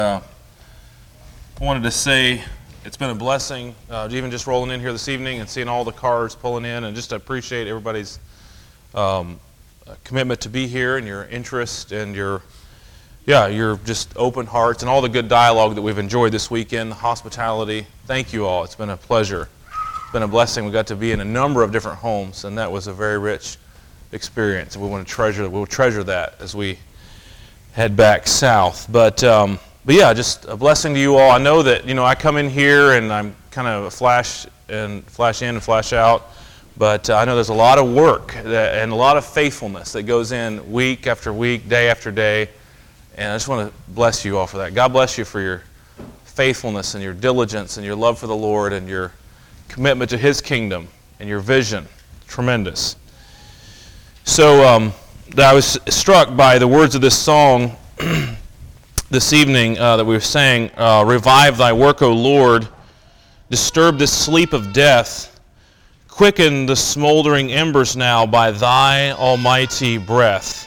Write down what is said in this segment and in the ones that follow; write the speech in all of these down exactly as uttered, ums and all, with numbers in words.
Uh, I wanted to say it's been a blessing, uh, even just rolling in here this evening and seeing all the cars pulling in, and just to appreciate everybody's um, commitment to be here and your interest and your, yeah, your just open hearts and all the good dialogue that we've enjoyed this weekend, the hospitality. Thank you all. It's been a pleasure. It's been a blessing. We got to be in a number of different homes, and that was a very rich experience. We want to treasure. We'll treasure that as we head back south. But. Um, But yeah, just a blessing to you all. I know that, you know, I come in here and I'm kind of a flash and flash in and flash out, but uh, I know there's a lot of work that, and a lot of faithfulness that goes in week after week, day after day, and I just want to bless you all for that. God bless you for your faithfulness and your diligence and your love for the Lord and your commitment to His kingdom and your vision. Tremendous. So um, I was struck by the words of this song this evening uh, that we were saying, uh, revive thy work, O Lord, disturb the sleep of death, quicken the smoldering embers now by thy almighty breath.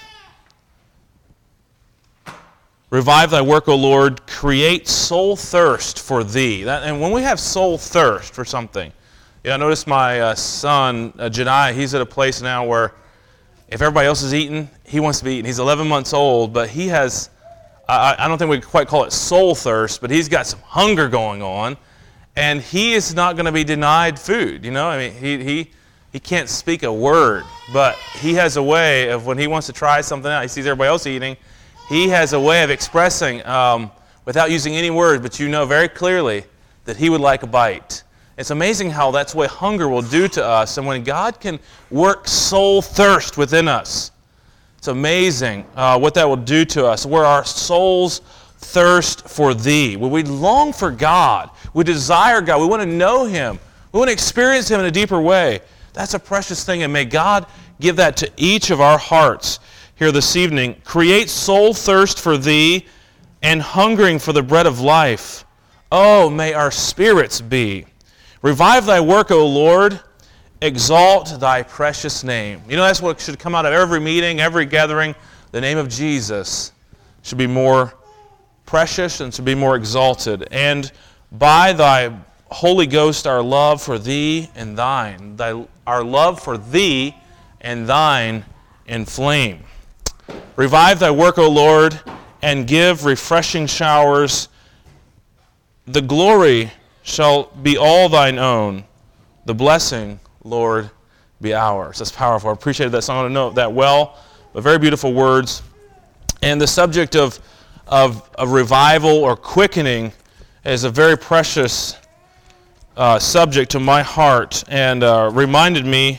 Revive thy work, O Lord, create soul thirst for thee. That, and when we have soul thirst for something, yeah, I noticed my uh, son, uh, Jediah, he's at a place now where if everybody else is eating, he wants to be eating. He's eleven months old, but he has I, I don't think we could quite call it soul thirst, but he's got some hunger going on, and he is not going to be denied food. You know, I mean, he he he can't speak a word, but he has a way of when he wants to try something out. He sees everybody else eating. He has a way of expressing um, without using any words, but you know very clearly that he would like a bite. It's amazing how that's what hunger will do to us, and when God can work soul thirst within us. It's amazing uh, what that will do to us, where our souls thirst for Thee. When we long for God, we desire God, we want to know Him, we want to experience Him in a deeper way. That's a precious thing, and may God give that to each of our hearts here this evening. Create soul thirst for Thee and hungering for the bread of life. Oh, may our spirits be. Revive Thy work, O Lord. Exalt Thy precious name. You know, that's what should come out of every meeting, every gathering. The name of Jesus should be more precious and should be more exalted. And by Thy Holy Ghost, our love for Thee and Thine, thy, our love for Thee and Thine inflame. Revive Thy work, O Lord, and give refreshing showers. The glory shall be all Thine own. The blessing, Lord, be ours. That's powerful. I appreciated that song. I don't know that well, but very beautiful words. And the subject of, of, of revival or quickening is a very precious uh, subject to my heart, and uh, reminded me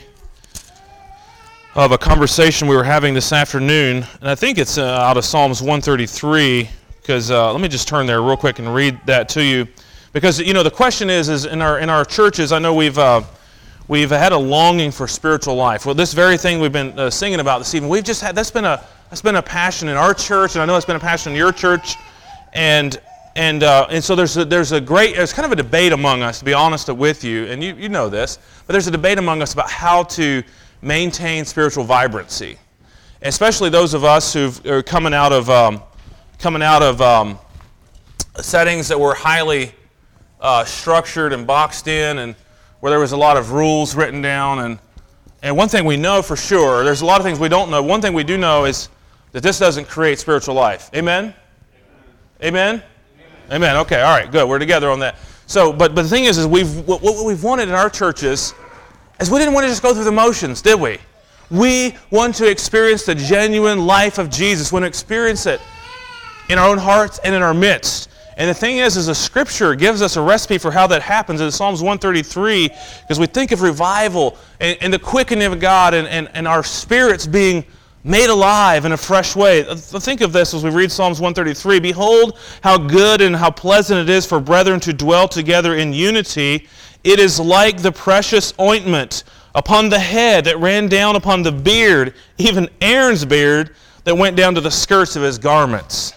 of a conversation we were having this afternoon. And I think it's uh, out of Psalms one thirty-three, because uh, let me just turn there real quick and read that to you. Because, you know, the question is, is in our in our churches, I know we've uh, we've had a longing for spiritual life. Well, this very thing we've been uh, singing about this evening, we've just had that's been a that's been a passion in our church, and I know it's been a passion in your church, and and uh, and so there's a, there's a great there's kind of a debate among us, to be honest with you, and you you know this, but there's a debate among us about how to maintain spiritual vibrancy, especially those of us who are coming out of um, coming out of um, settings that were highly uh, structured and boxed in, and where there was a lot of rules written down. And, and one thing we know for sure, there's a lot of things we don't know. One thing we do know is that this doesn't create spiritual life. Amen? Amen? Amen? Amen. Okay, all right, good. We're together on that. So, but, but the thing is, is we've, what, what we've wanted in our churches is we didn't want to just go through the motions, did we? We want to experience the genuine life of Jesus. We want to experience it in our own hearts and in our midst. And the thing is, is the Scripture gives us a recipe for how that happens in Psalms one thirty-three, because we think of revival and, and the quickening of God and, and, and our spirits being made alive in a fresh way. Think of this as we read Psalms one thirty-three. Behold, how good and how pleasant it is for brethren to dwell together in unity. It is like the precious ointment upon the head that ran down upon the beard, even Aaron's beard that went down to the skirts of his garments.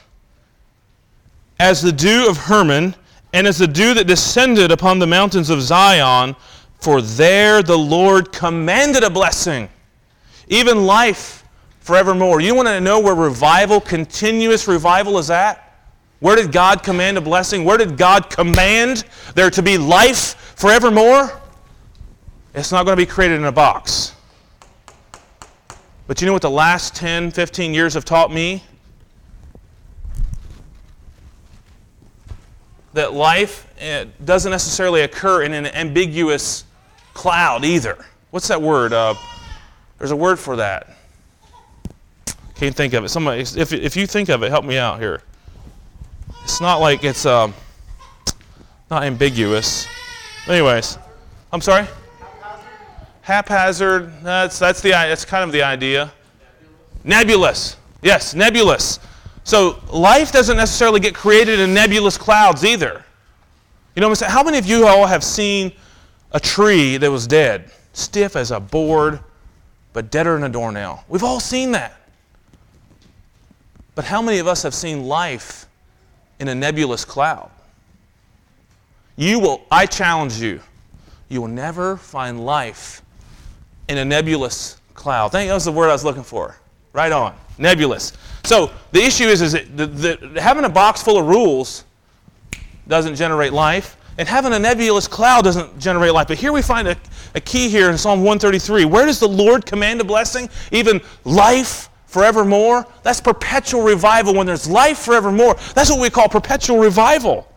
As the dew of Hermon, and as the dew that descended upon the mountains of Zion, for there the Lord commanded a blessing, even life forevermore. You want to know where revival, continuous revival is at? Where did God command a blessing? Where did God command there to be life forevermore? It's not going to be created in a box. But you know what the last ten, fifteen years have taught me? That life doesn't necessarily occur in an ambiguous cloud either. What's that word? Uh, there's a word for that. Can't think of it. Somebody, if if you think of it, help me out here. It's not like it's um, not ambiguous. Anyways, I'm sorry. Haphazard. That's that's the that's kind of the idea. Nebulous. Yes, nebulous. So life doesn't necessarily get created in nebulous clouds either. You know what I'm saying? How many of you all have seen a tree that was dead, stiff as a board, but deader than a doornail? We've all seen that. But how many of us have seen life in a nebulous cloud? You will, I challenge you, you will never find life in a nebulous cloud. I think that was the word I was looking for. Right on. Nebulous. So the issue is, is that the, the, having a box full of rules doesn't generate life, and having a nebulous cloud doesn't generate life. But here we find a, a key here in Psalm one thirty-three. Where does the Lord command a blessing? Even life forevermore? That's perpetual revival. When there's life forevermore, that's what we call perpetual revival.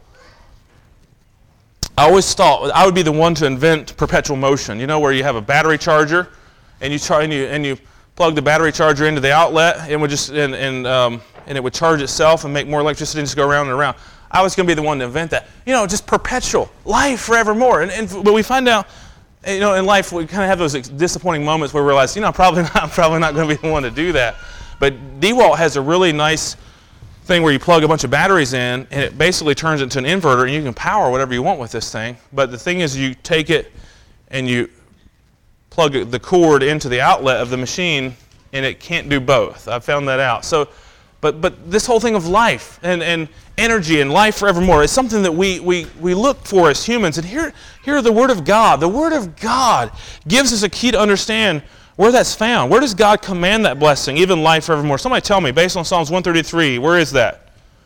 I always thought I would be the one to invent perpetual motion. You know, where you have a battery charger, and you try and you and you plug the battery charger into the outlet, and would just and and um, and it would charge itself and make more electricity and just go around and around. I was going to be the one to invent that. You know, just perpetual life forevermore. And, and but we find out, you know, in life we kind of have those disappointing moments where we realize, you know, probably not, I'm probably not going to be the one to do that. But DeWalt has a really nice thing where you plug a bunch of batteries in, and it basically turns it into an inverter, and you can power whatever you want with this thing. But the thing is, you take it and you plug the cord into the outlet of the machine, and it can't do both. I found that out. So, but but this whole thing of life and, and energy and life forevermore is something that we we we look for as humans. And here here the Word of God. The Word of God gives us a key to understand where that's found. Where does God command that blessing, even life forevermore? Somebody tell me, based on Psalms one thirty-three, where is that?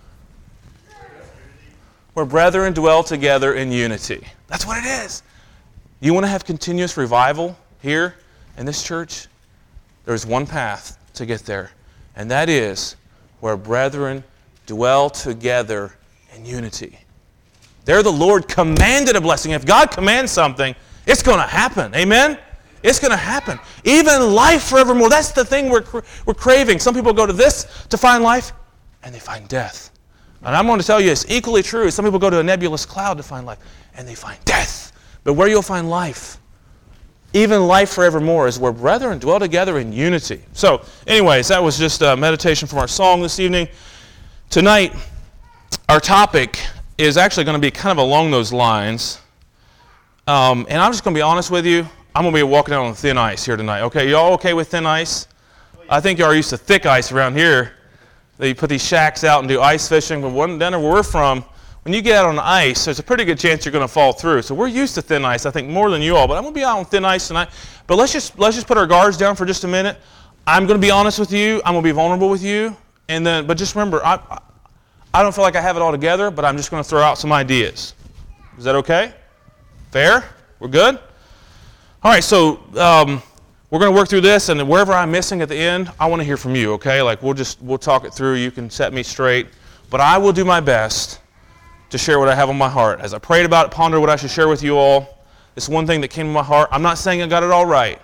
Where brethren dwell together in unity. That's what it is. You want to have continuous revival here in this church? There's one path to get there, and that is where brethren dwell together in unity. There the Lord commanded a blessing. If God commands something, it's going to happen. Amen? It's going to happen. Even life forevermore. That's the thing we're, we're craving. Some people go to this to find life, and they find death. And I'm going to tell you, it's equally true. Some people go to a nebulous cloud to find life, and they find death. But where you'll find life, even life forevermore, is where brethren dwell together in unity. So, anyways, that was just a meditation from our song this evening. Tonight, our topic is actually going to be kind of along those lines. Um, and I'm just going to be honest with you. I'm going to be walking out on thin ice here tonight. Okay, you all okay with thin ice? I think you are used to thick ice around here. They put these shacks out and do ice fishing. But one, down where we're from, when you get out on ice, there's a pretty good chance you're going to fall through. So we're used to thin ice, I think, more than you all. But I'm going to be out on thin ice tonight. But let's just let's just put our guards down for just a minute. I'm going to be honest with you. I'm going to be vulnerable with you. And then, but just remember, I I don't feel like I have it all together, but I'm just going to throw out some ideas. Is that okay? Fair? We're good? All right, so um, we're going to work through this, and wherever I'm missing at the end, I want to hear from you, okay? Like, we'll just, we'll talk it through. You can set me straight. But I will do my best to share what I have on my heart. As I prayed about it, pondered what I should share with you all, this one thing that came to my heart, I'm not saying I got it all right,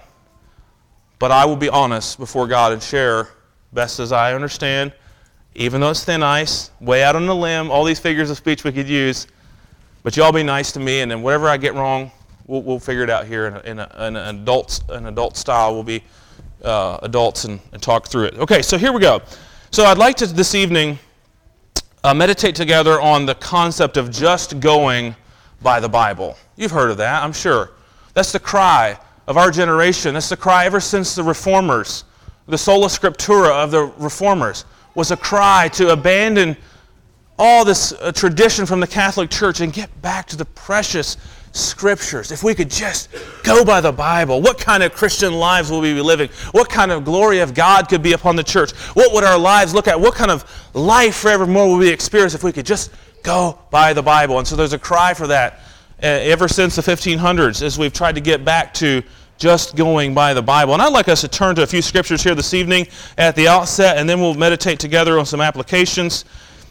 but I will be honest before God and share best as I understand, even though it's thin ice, way out on the limb, all these figures of speech we could use, but you all be nice to me, and then whatever I get wrong, we'll, we'll figure it out here in, a, in, a, in an adult an adult style. We'll be uh, adults and, and talk through it. Okay, so here we go. So I'd like to this evening uh, meditate together on the concept of just going by the Bible. You've heard of that, I'm sure. That's the cry of our generation. That's the cry ever since the Reformers. The sola scriptura of the Reformers was a cry to abandon all this uh, tradition from the Catholic Church and get back to the precious Scriptures. If we could just go by the Bible, what kind of Christian lives will we be living? What kind of glory of God could be upon the church? What would our lives look at? What kind of life forevermore will we experience if we could just go by the Bible? And so there's a cry for that uh, ever since the fifteen hundreds as we've tried to get back to just going by the Bible. And I'd like us to turn to a few scriptures here this evening at the outset, and then we'll meditate together on some applications.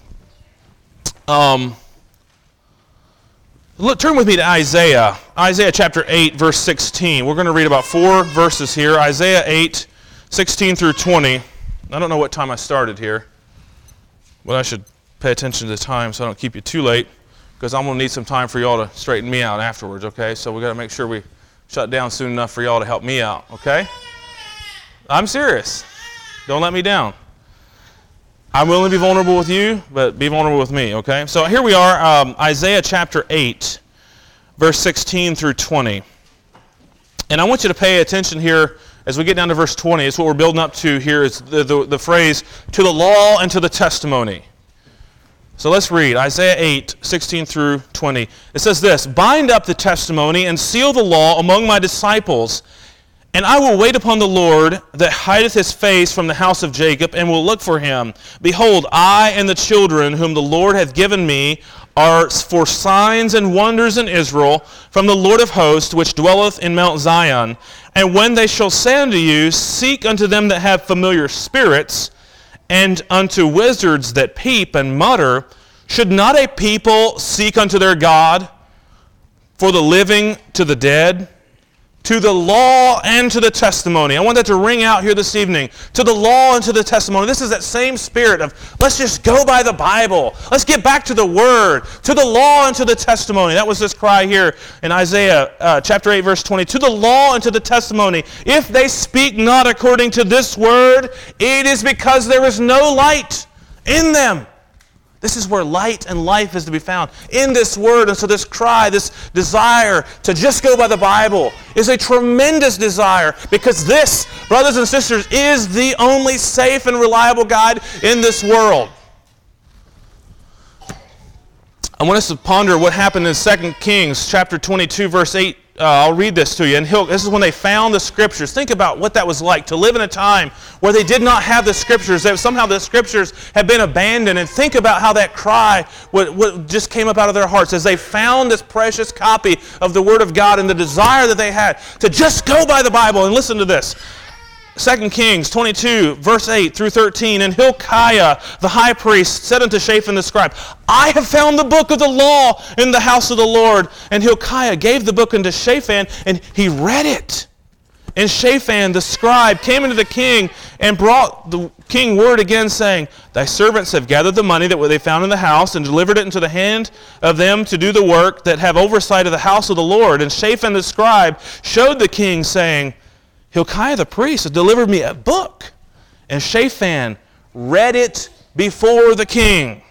Um... Look, turn with me to Isaiah. Isaiah chapter eight, verse sixteen. We're going to read about four verses here. Isaiah eight, sixteen through twenty. I don't know what time I started here, but I should pay attention to the time so I don't keep you too late, because I'm going to need some time for y'all to straighten me out afterwards, okay? So we got to make sure we shut down soon enough for y'all to help me out, okay? I'm serious. Don't let me down. I'm willing to be vulnerable with you, but be vulnerable with me, okay? So here we are, um, Isaiah chapter eight, verse sixteen through twenty. And I want you to pay attention here as we get down to verse twenty. It's what we're building up to here is the, the, the phrase, to the law and to the testimony. So let's read Isaiah eight, sixteen through twenty. It says this, "Bind up the testimony and seal the law among my disciples, and I will wait upon the Lord that hideth his face from the house of Jacob, and will look for him. Behold, I and the children whom the Lord hath given me are for signs and wonders in Israel from the Lord of hosts, which dwelleth in Mount Zion. And when they shall say unto you, Seek unto them that have familiar spirits, and unto wizards that peep and mutter, should not a people seek unto their God, for the living to the dead? To the law and to the testimony." I want that to ring out here this evening. To the law and to the testimony. This is that same spirit of, let's just go by the Bible. Let's get back to the Word. To the law and to the testimony. That was this cry here in Isaiah uh, chapter eight, verse twenty. To the law and to the testimony. If they speak not according to this Word, it is because there is no light in them. This is where light and life is to be found, in this Word. And so this cry, this desire to just go by the Bible is a tremendous desire, because this, brothers and sisters, is the only safe and reliable guide in this world. I want us to ponder what happened in Second Kings chapter twenty-two, verse eight. Uh, I'll read this to you. And he'll, this is when they found the Scriptures. Think about what that was like, to live in a time where they did not have the Scriptures, that somehow the Scriptures had been abandoned. And think about how that cry what, what just came up out of their hearts as they found this precious copy of the Word of God, and the desire that they had to just go by the Bible. And listen to this. Second Kings twenty-two, verse eight through thirteen. "And Hilkiah the high priest said unto Shaphan the scribe, I have found the book of the law in the house of the Lord. And Hilkiah gave the book unto Shaphan, and he read it. And Shaphan the scribe came unto the king, and brought the king word again, saying, Thy servants have gathered the money that they found in the house, and delivered it into the hand of them to do the work that have oversight of the house of the Lord. And Shaphan the scribe showed the king, saying, Hilkiah the priest has delivered me a book. And Shaphan read it before the king.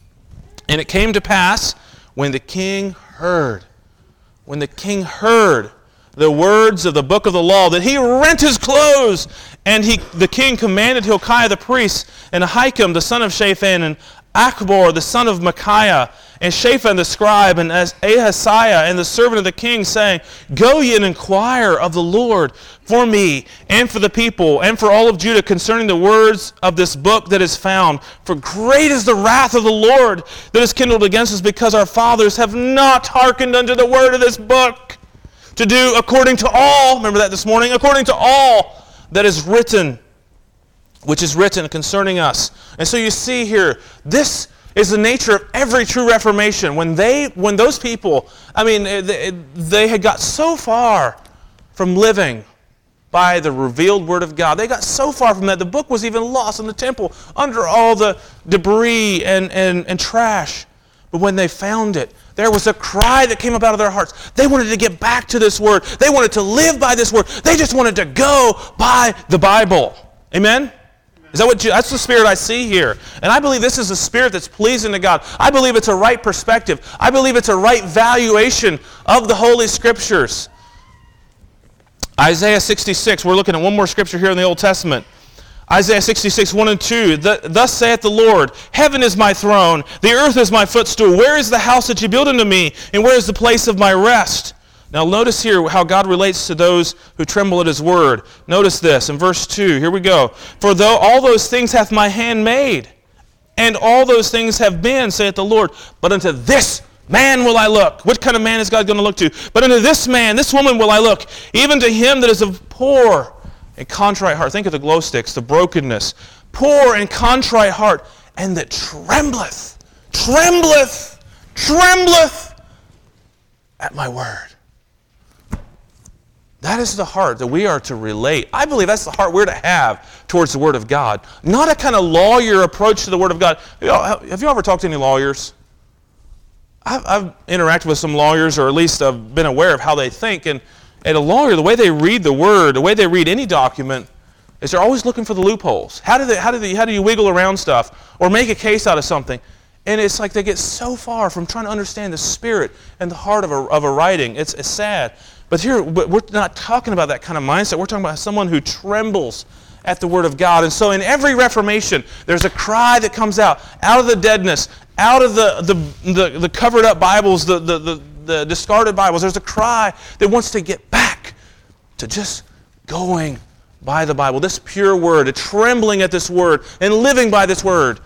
And it came to pass, when the king heard, when the king heard the words of the book of the law, that he rent his clothes. And he, the king commanded Hilkiah the priest, and Ahikam the son of Shaphan, and Achbor the son of Micaiah, and Shaphan the scribe, and Ahaziah, and the servant of the king, saying, Go ye and inquire of the Lord for me, and for the people, and for all of Judah, concerning the words of this book that is found. For great is the wrath of the Lord that is kindled against us, because our fathers have not hearkened unto the word of this book, to do according to all," remember that this morning, "according to all that is written, which is written concerning us." And so you see here, this is the nature of every true Reformation. When they, when those people, I mean, they, they had got so far from living by the revealed Word of God. They got so far from that. The book was even lost in the temple under all the debris and, and, and trash. But when they found it, there was a cry that came up out of their hearts. They wanted to get back to this Word. They wanted to live by this Word. They just wanted to go by the Bible. Amen? Is that what you, that's the spirit I see here. And I believe this is a spirit that's pleasing to God. I believe it's a right perspective. I believe it's a right valuation of the Holy Scriptures. Isaiah sixty-six, we're looking at one more scripture here in the Old Testament. Isaiah sixty-six, one and two, thus saith the Lord, heaven is my throne, the earth is my footstool. Where is the house that you built unto me, and where is the place of my rest? Now notice here how God relates to those who tremble at his word. Notice this in verse two. Here we go. For though all those things hath my hand made, and all those things have been, saith the Lord, but unto this man will I look. What kind of man is God going to look to? But unto this man, this woman will I look, even to him that is of poor and contrite heart. Think of the glow sticks, the brokenness. Poor and contrite heart, and that trembleth, trembleth, trembleth at my word. That is the heart that we are to relate. I believe that's the heart we're to have towards the Word of God. Not a kind of lawyer approach to the Word of God. You know, have you ever talked to any lawyers? I've, I've interacted with some lawyers, or at least I've been aware of how they think. And, and a lawyer, the way they read the Word, the way they read any document, is they're always looking for the loopholes. How do they, how do they, how do you wiggle around stuff or make a case out of something? And it's like they get so far from trying to understand the spirit and the heart of a, of a writing. It's, it's sad. But here, we're not talking about that kind of mindset. We're talking about someone who trembles at the Word of God. And so in every Reformation, there's a cry that comes out, out of the deadness, out of the, the, the, the covered up Bibles, the, the, the, the discarded Bibles. There's a cry that wants to get back to just going by the Bible, this pure Word, a trembling at this Word, and living by this Word.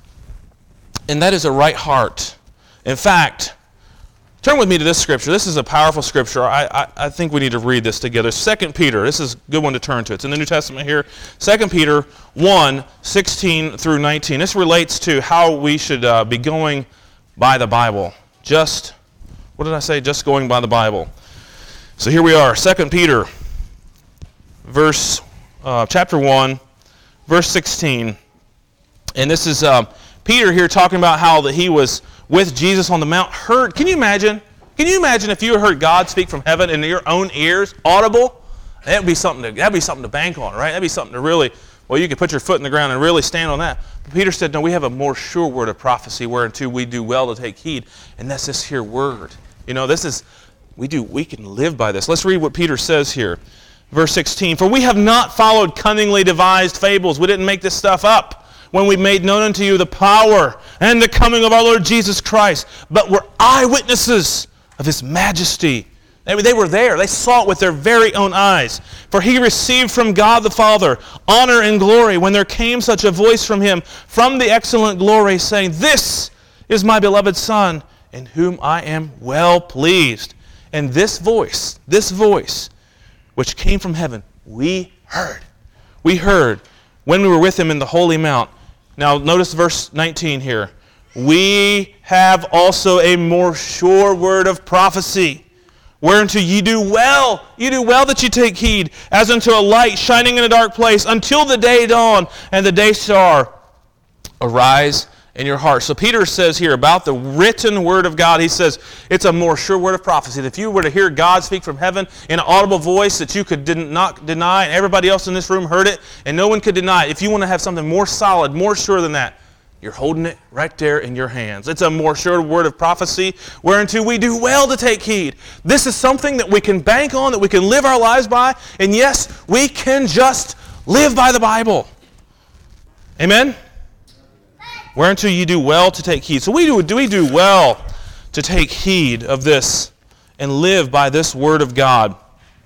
And that is a right heart. In fact, turn with me to this scripture. This is a powerful scripture. I, I, I think we need to read this together. Second Peter. This is a good one to turn to. It's in the New Testament here. Second Peter one, sixteen through nineteen. This relates to how we should uh, be going by the Bible. Just, what did I say? Just going by the Bible. So here we are. Second Peter, verse, uh, chapter one, verse sixteen. And this is uh, Peter here talking about how that he was with Jesus on the mount, heard. Can you imagine? Can you imagine if you heard God speak from heaven in your own ears, audible? That'd be something to that'd be something to bank on, right? That'd be something to really, well, you could put your foot in the ground and really stand on that. But Peter said, no, we have a more sure word of prophecy whereunto we do well to take heed, and that's this here word. You know, this is we do we can live by this. Let's read what Peter says here. Verse sixteen, for we have not followed cunningly devised fables. We didn't make this stuff up when we made known unto you the power and the coming of our Lord Jesus Christ, but were eyewitnesses of his majesty. They were there. They saw it with their very own eyes. For he received from God the Father honor and glory when there came such a voice from him from the excellent glory, saying, this is my beloved Son, in whom I am well pleased. And this voice, this voice, which came from heaven, we heard. We heard when we were with him in the holy mount. Now notice verse nineteen here. We have also a more sure word of prophecy, whereunto ye do well, ye do well that ye take heed, as unto a light shining in a dark place, until the day dawn and the day star arise in your heart. So Peter says here about the written word of God, he says it's a more sure word of prophecy. If you were to hear God speak from heaven in an audible voice that you could not deny, and everybody else in this room heard it, and no one could deny it, if you want to have something more solid, more sure than that, you're holding it right there in your hands. It's a more sure word of prophecy, whereunto we do well to take heed. This is something that we can bank on, that we can live our lives by, and yes, we can just live by the Bible. Amen? Whereunto you do well to take heed. So we do, do we do well to take heed of this and live by this word of God.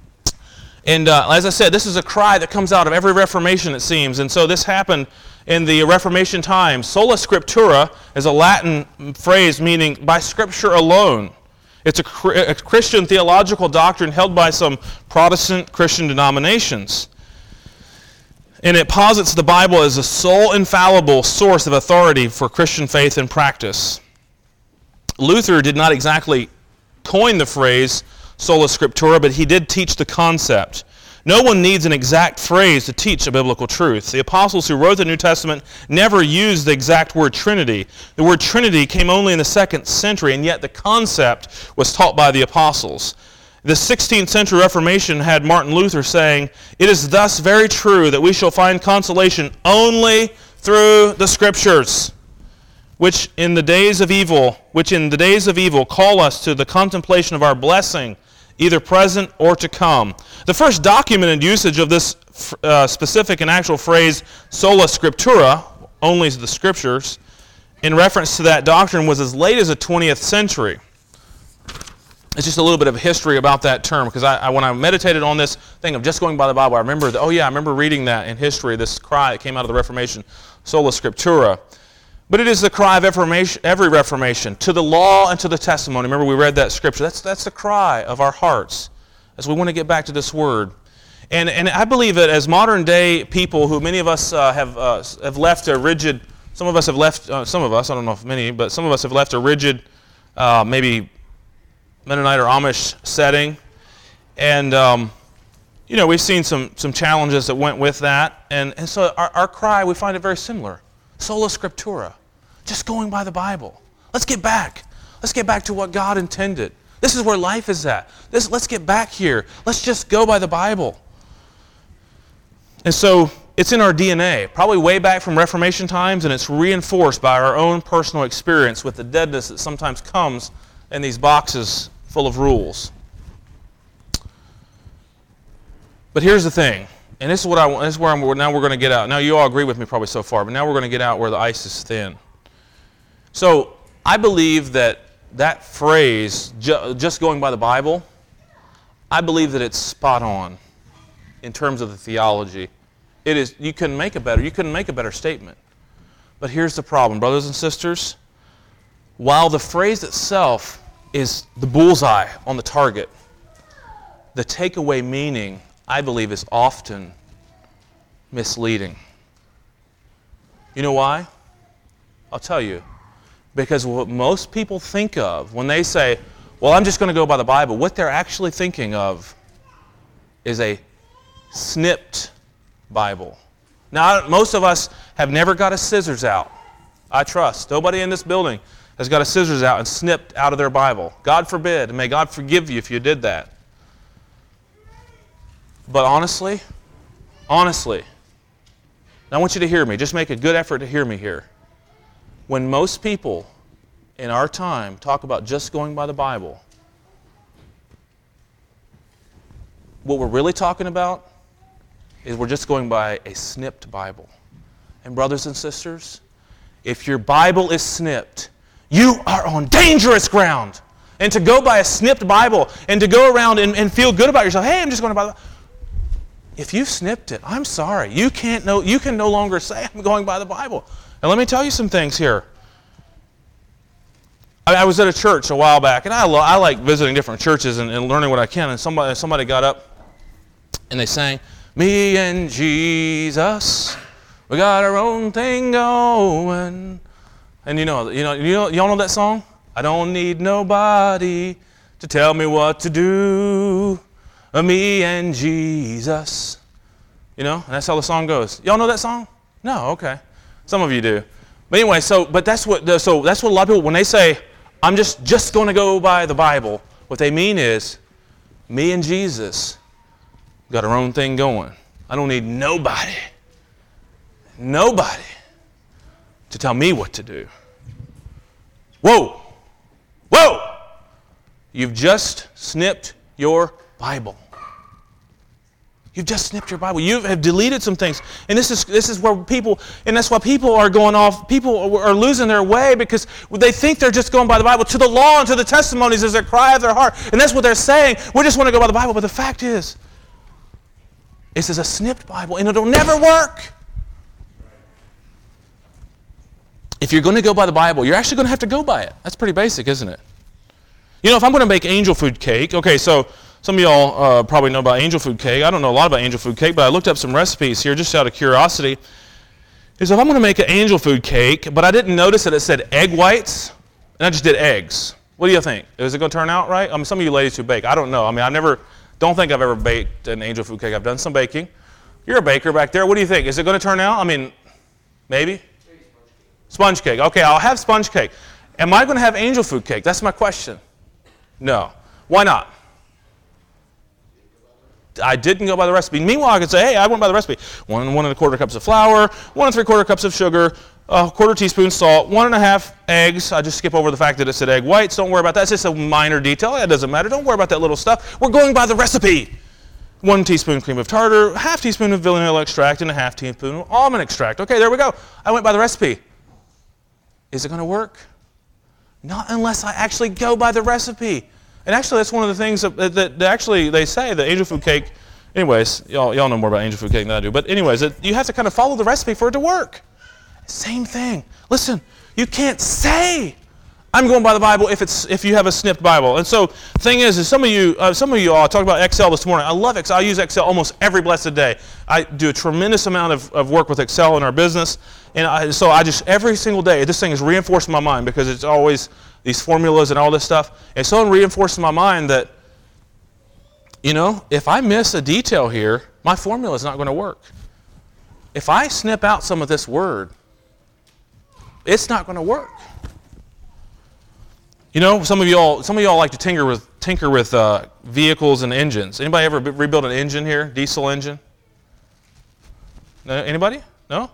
And uh, as I said, this is a cry that comes out of every Reformation, it seems. And so this happened in the Reformation times. Sola Scriptura is a Latin phrase meaning by Scripture alone. It's a, a Christian theological doctrine held by some Protestant Christian denominations. And it posits the Bible as the sole infallible source of authority for Christian faith and practice. Luther did not exactly coin the phrase sola scriptura, but he did teach the concept. No one needs an exact phrase to teach a biblical truth. The apostles who wrote the New Testament never used the exact word Trinity. The word Trinity came only in the second century, and yet the concept was taught by the apostles. The sixteenth century Reformation had Martin Luther saying, it is thus very true that we shall find consolation only through the Scriptures, which in the days of evil, which in the days of evil call us to the contemplation of our blessing either present or to come. The first documented usage of this uh, specific and actual phrase, sola scriptura, only the scriptures, in reference to that doctrine was as late as the twentieth century. It's just a little bit of history about that term, because I, I, when I meditated on this thing of just going by the Bible, I remember, that, oh yeah, I remember reading that in history, this cry that came out of the Reformation, sola scriptura. But it is the cry of every Reformation, to the law and to the testimony. Remember, we read that scripture. That's, that's the cry of our hearts as we want to get back to this word. And, and I believe that as modern day people, who many of us uh, have, uh, have left a rigid, some of us have left, uh, some of us, I don't know if many, but some of us have left a rigid, uh, maybe Mennonite or Amish setting. And, um, you know, we've seen some, some challenges that went with that. And, and so our, our cry, we find it very similar. Sola scriptura. Just going by the Bible. Let's get back. Let's get back to what God intended. This is where life is at. This, let's get back here. Let's just go by the Bible. And so it's in our D N A, probably way back from Reformation times, and it's reinforced by our own personal experience with the deadness that sometimes comes in these boxes full of rules. But here's the thing, and this is what I want. This is where I'm, now we're going to get out. Now you all agree with me probably so far, but now we're going to get out where the ice is thin. So I believe that that phrase, ju- just going by the Bible, I believe that it's spot on in terms of the theology. It is. You couldn't make a better. You couldn't make a better statement. But here's the problem, brothers and sisters. While the phrase itself is the bullseye on the target, the takeaway meaning, I believe, is often misleading. You know why? I'll tell you. Because what most people think of when they say, well, I'm just going to go by the Bible, what they're actually thinking of is a snipped Bible. Now, most of us have never got a scissors out. I trust. Nobody in this building has got a scissors out and snipped out of their Bible. God forbid, and may God forgive you if you did that. But honestly, honestly, now I want you to hear me. Just make a good effort to hear me here. When most people in our time talk about just going by the Bible, what we're really talking about is we're just going by a snipped Bible. And brothers and sisters, if your Bible is snipped, you are on dangerous ground. And to go by a snipped Bible and to go around and, and feel good about yourself, hey, I'm just going by the Bible. If you snipped it, I'm sorry. You can't no, you can no longer say I'm going by the Bible. And let me tell you some things here. I, I was at a church a while back, and I, lo- I like visiting different churches and, and learning what I can. And somebody somebody got up and they sang, "Me and Jesus, we got our own thing going." And you know, you know, you know, y'all know that song? I don't need nobody to tell me what to do. Me and Jesus. You know, and that's how the song goes. Y'all know that song? No, okay. Some of you do. But anyway, so but that's what the, so that's what a lot of people, when they say, I'm just, just going to go by the Bible, what they mean is, me and Jesus got our own thing going. I don't need nobody, nobody to tell me what to do. Whoa, whoa! You've just snipped your Bible. You've just snipped your Bible. You have deleted some things. And this is this is where people, and that's why people are going off, people are losing their way because they think they're just going by the Bible. To the law and to the testimonies is their cry of their heart. And that's what they're saying. We just want to go by the Bible. But the fact is, this is a snipped Bible, and it'll never work. If you're going to go by the Bible, you're actually going to have to go by it. That's pretty basic, isn't it? You know, if I'm going to make angel food cake, okay, so some of y'all uh, probably know about angel food cake. I don't know a lot about angel food cake, but I looked up some recipes here just out of curiosity. Is if I'm going to make an angel food cake, but I didn't notice that it said egg whites, and I just did eggs. What do you think? Is it going to turn out right? I mean, some of you ladies who bake, I don't know. I mean, I've never, don't think I've ever baked an angel food cake. I've done some baking. You're a baker back there. What do you think? Is it going to turn out? I mean, maybe? Sponge cake. Okay, I'll have sponge cake. Am I going to have angel food cake? That's my question. No. Why not? I didn't go by the recipe. Meanwhile, I could say, hey, I went by the recipe. One, one and a quarter cups of flour, one and three quarter cups of sugar, a quarter teaspoon salt, one and a half eggs. I just skip over the fact that it said egg whites. Don't worry about that. It's just a minor detail. That doesn't matter. Don't worry about that little stuff. We're going by the recipe. One teaspoon cream of tartar, half teaspoon of vanilla extract, and a half teaspoon of almond extract. Okay, there we go. I went by the recipe. Is it going to work? Not unless I actually go by the recipe. And actually, that's one of the things that, that, that actually they say, the angel food cake. Anyways, y'all, y'all know more about angel food cake than I do. But anyways, it, you have to kind of follow the recipe for it to work. Same thing. Listen, you can't say I'm going by the Bible if it's if you have a snipped Bible. And so the thing is, is some of you, uh, some of you all talked about Excel this morning. I love Excel. I use Excel almost every blessed day. I do a tremendous amount of, of work with Excel in our business. And I, so I just, every single day, this thing is reinforced in my mind because it's always these formulas and all this stuff. And so it reinforced in my mind that, you know, if I miss a detail here, my formula is not going to work. If I snip out some of this word, it's not going to work. You know, some of y'all, some of y'all like to tinker with tinker with uh, vehicles and engines. Anybody ever b- rebuild an engine here? Diesel engine? No, anybody? No?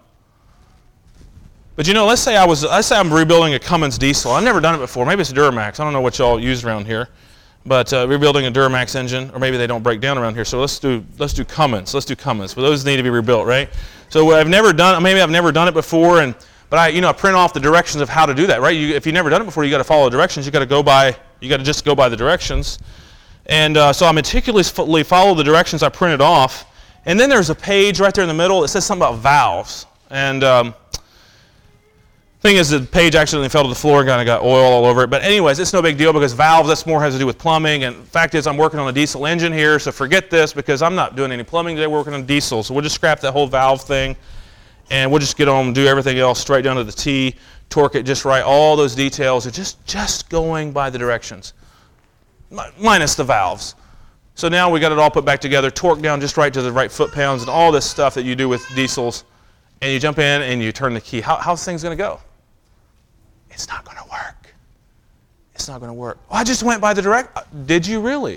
But you know, let's say I was, let's say I'm rebuilding a Cummins diesel. I've never done it before. Maybe it's Duramax. I don't know what y'all use around here, but uh, rebuilding a Duramax engine, or maybe they don't break down around here. So let's do let's do Cummins. Let's do Cummins. But those need to be rebuilt, right? So I've never done. Maybe I've never done it before, and but I, you know, I print off the directions of how to do that, right? You, if you've never done it before, you got to follow the directions. You got to go by. You got to just go by the directions. And uh, so I meticulously follow the directions I printed off. And then there's a page right there in the middle that says something about valves. And um, thing is, the page actually fell to the floor and kind of got oil all over it. But anyways, it's no big deal because valves, that's more has to do with plumbing. And the fact is, I'm working on a diesel engine here, so forget this because I'm not doing any plumbing today. We're working on diesel. So we'll just scrap that whole valve thing. And we'll just get on and do everything else straight down to the T, torque it just right. All those details are just, just going by the directions, minus the valves. So now we got it all put back together, torque down just right to the right foot-pounds and all this stuff that you do with diesels. And you jump in and you turn the key. How, how's things going to go? It's not going to work. It's not going to work. Oh, I just went by the direct. Did you really?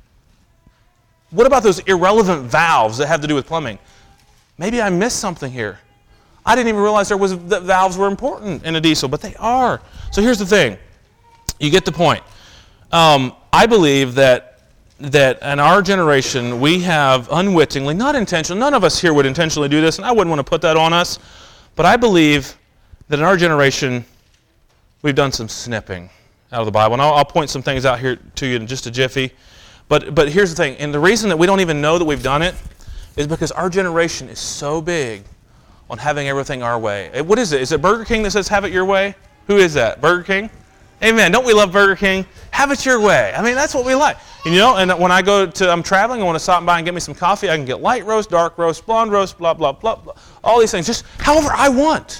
What about those irrelevant valves that have to do with plumbing? Maybe I missed something here. I didn't even realize there was that valves were important in a diesel, but they are. So here's the thing. You get the point. Um, I believe that that in our generation we have unwittingly, not intentionally, none of us here would intentionally do this, and I wouldn't want to put that on us, but I believe that in our generation we've done some snipping out of the Bible. And I'll, I'll point some things out here to you in just a jiffy. But but here's the thing, and the reason that we don't even know that we've done it is because our generation is so big on having everything our way. What is it? Is it Burger King that says have it your way? Who is that? Burger King? Amen. Don't we love Burger King? Have it your way. I mean, that's what we like. And, you know, and when I go to, I'm traveling, I want to stop by and get me some coffee. I can get light roast, dark roast, blonde roast, blah, blah, blah, blah. All these things, just however I want.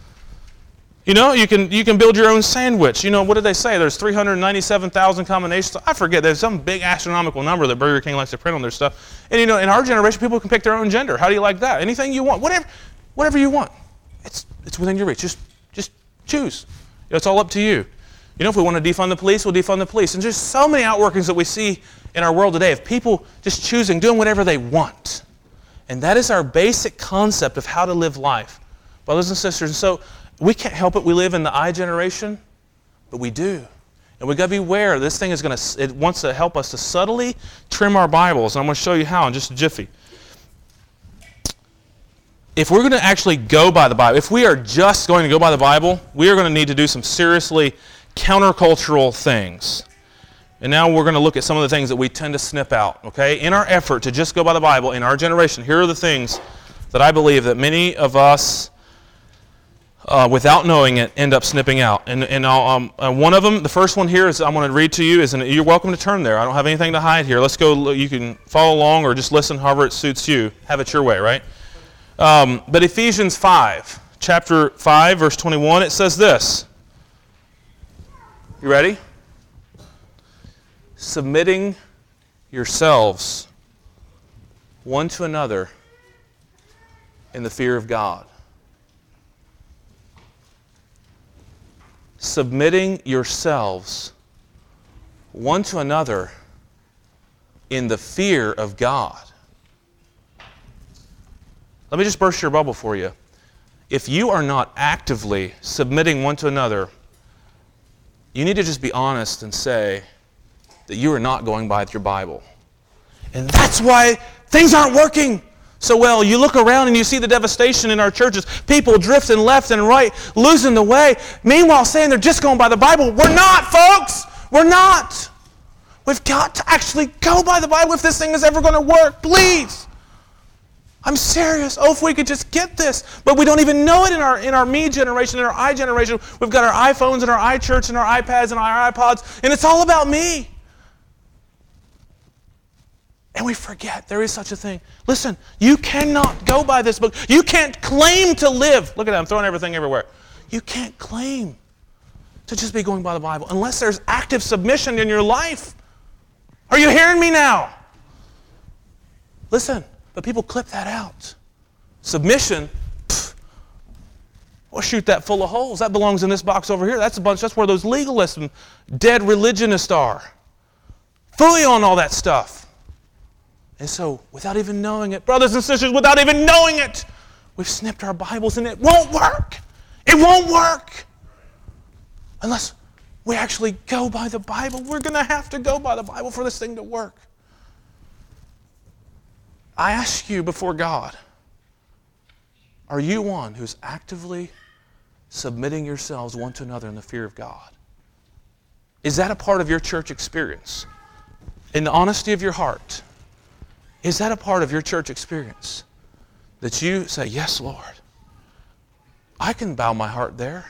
You know, you can you can build your own sandwich. You know, what did they say? There's three hundred ninety-seven thousand combinations. I forget. There's some big astronomical number that Burger King likes to print on their stuff. And, you know, in our generation, people can pick their own gender. How do you like that? Anything you want. Whatever whatever you want. It's it's within your reach. Just just choose. You know, it's all up to you. You know, if we want to defund the police, we'll defund the police. And there's so many outworkings that we see in our world today of people just choosing, doing whatever they want. And that is our basic concept of how to live life. Brothers and sisters, and so we can't help it. We live in the I generation, but we do. And we've got to be aware this thing is going to, it wants to help us to subtly trim our Bibles. And I'm going to show you how in just a jiffy. If we're going to actually go by the Bible, if we are just going to go by the Bible, we are going to need to do some seriously countercultural things. And now we're going to look at some of the things that we tend to snip out, okay? In our effort to just go by the Bible in our generation, here are the things that I believe that many of us, uh, without knowing it, end up snipping out. And, and I'll, um, uh, one of them, the first one here is I'm going to read to you, is, and you're welcome to turn there. I don't have anything to hide here. Let's go, you can follow along or just listen however it suits you. Have it your way, right? Um, but Ephesians five, chapter five, verse twenty-one, it says this. You ready? Submitting yourselves one to another in the fear of God. Submitting yourselves one to another in the fear of God. Let me just burst your bubble for you. if you are not actively submitting one to another, you need to just be honest and say that you are not going by your Bible. And that's why things aren't working so well. You look around and you see the devastation in our churches. People drifting left and right, losing the way. Meanwhile, saying they're just going by the Bible. We're not, folks. We're not. We've got to actually go by the Bible if this thing is ever going to work. Please. I'm serious. Oh, if we could just get this. But we don't even know it in our in our me generation, in our I generation. We've got our iPhones and our iChurch and our iPads and our iPods, and it's all about me. And we forget there is such a thing. Listen, you cannot go by this book. You can't claim to live. Look at that, I'm throwing everything everywhere. You can't claim to just be going by the Bible unless there's active submission in your life. Are you hearing me now? Listen. But people clip that out. Submission, pff, well, shoot that full of holes. That belongs in this box over here. That's a bunch. That's where those legalists and dead religionists are. Fully on all that stuff. And so, without even knowing it, brothers and sisters, without even knowing it, we've snipped our Bibles and it won't work. It won't work. Unless we actually go by the Bible. We're going to have to go by the Bible for this thing to work. I ask you before God, are you one who's actively submitting yourselves one to another in the fear of God? Is that a part of your church experience? In the honesty of your heart, is that a part of your church experience? That you say, yes, Lord, I can bow my heart there.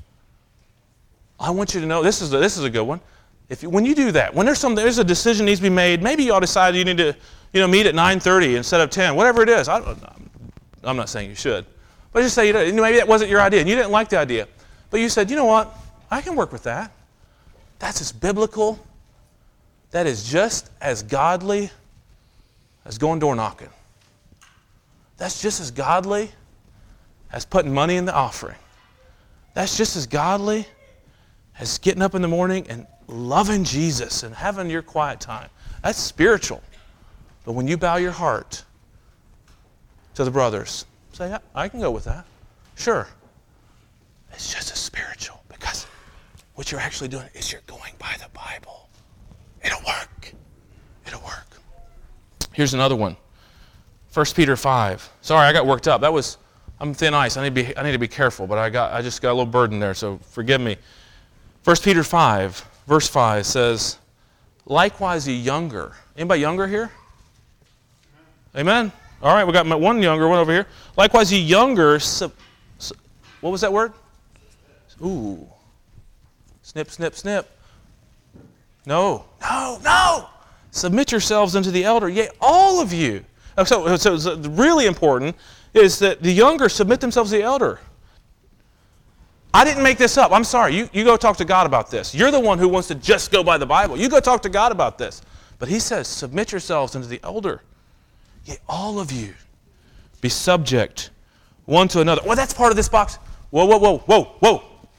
I want you to know, this is a, this is a good one. If you, when you do that, when there's some there's a decision needs to be made, maybe you ought to decide you need to you know meet at nine thirty instead of ten, whatever it is. I, I'm not saying you should, but just say you know, maybe that wasn't your idea and you didn't like the idea, but you said, you know what, I can work with that. That's as biblical. That is just as godly as going door knocking. That's just as godly as putting money in the offering. That's just as godly as getting up in the morning and loving Jesus and having your quiet time. That's spiritual. But when you bow your heart to the brothers, say, yeah, I can go with that. Sure. It's just as spiritual because what you're actually doing is you're going by the Bible. It'll work. It'll work. Here's another one. First Peter five. Sorry, I got worked up. That was, I'm thin ice. I need to be, I need to be careful, but I got, I just got a little burden there, so forgive me. First Peter five, verse five says, likewise ye younger. Anybody younger here? Amen? All right, we got one younger, one over here. Likewise ye younger, sub, sub, what was that word? Ooh. Snip, snip, snip. No, no, no. Submit yourselves unto the elder. Yea, all of you. So, so, so really important is that the younger submit themselves to the elder. I didn't make this up. I'm sorry. You, you go talk to God about this. You're the one who wants to just go by the Bible. You go talk to God about this. But he says, submit yourselves unto the elder. Yea, all of you be subject one to another. Well, that's part of this box. Whoa, whoa, whoa, whoa, whoa.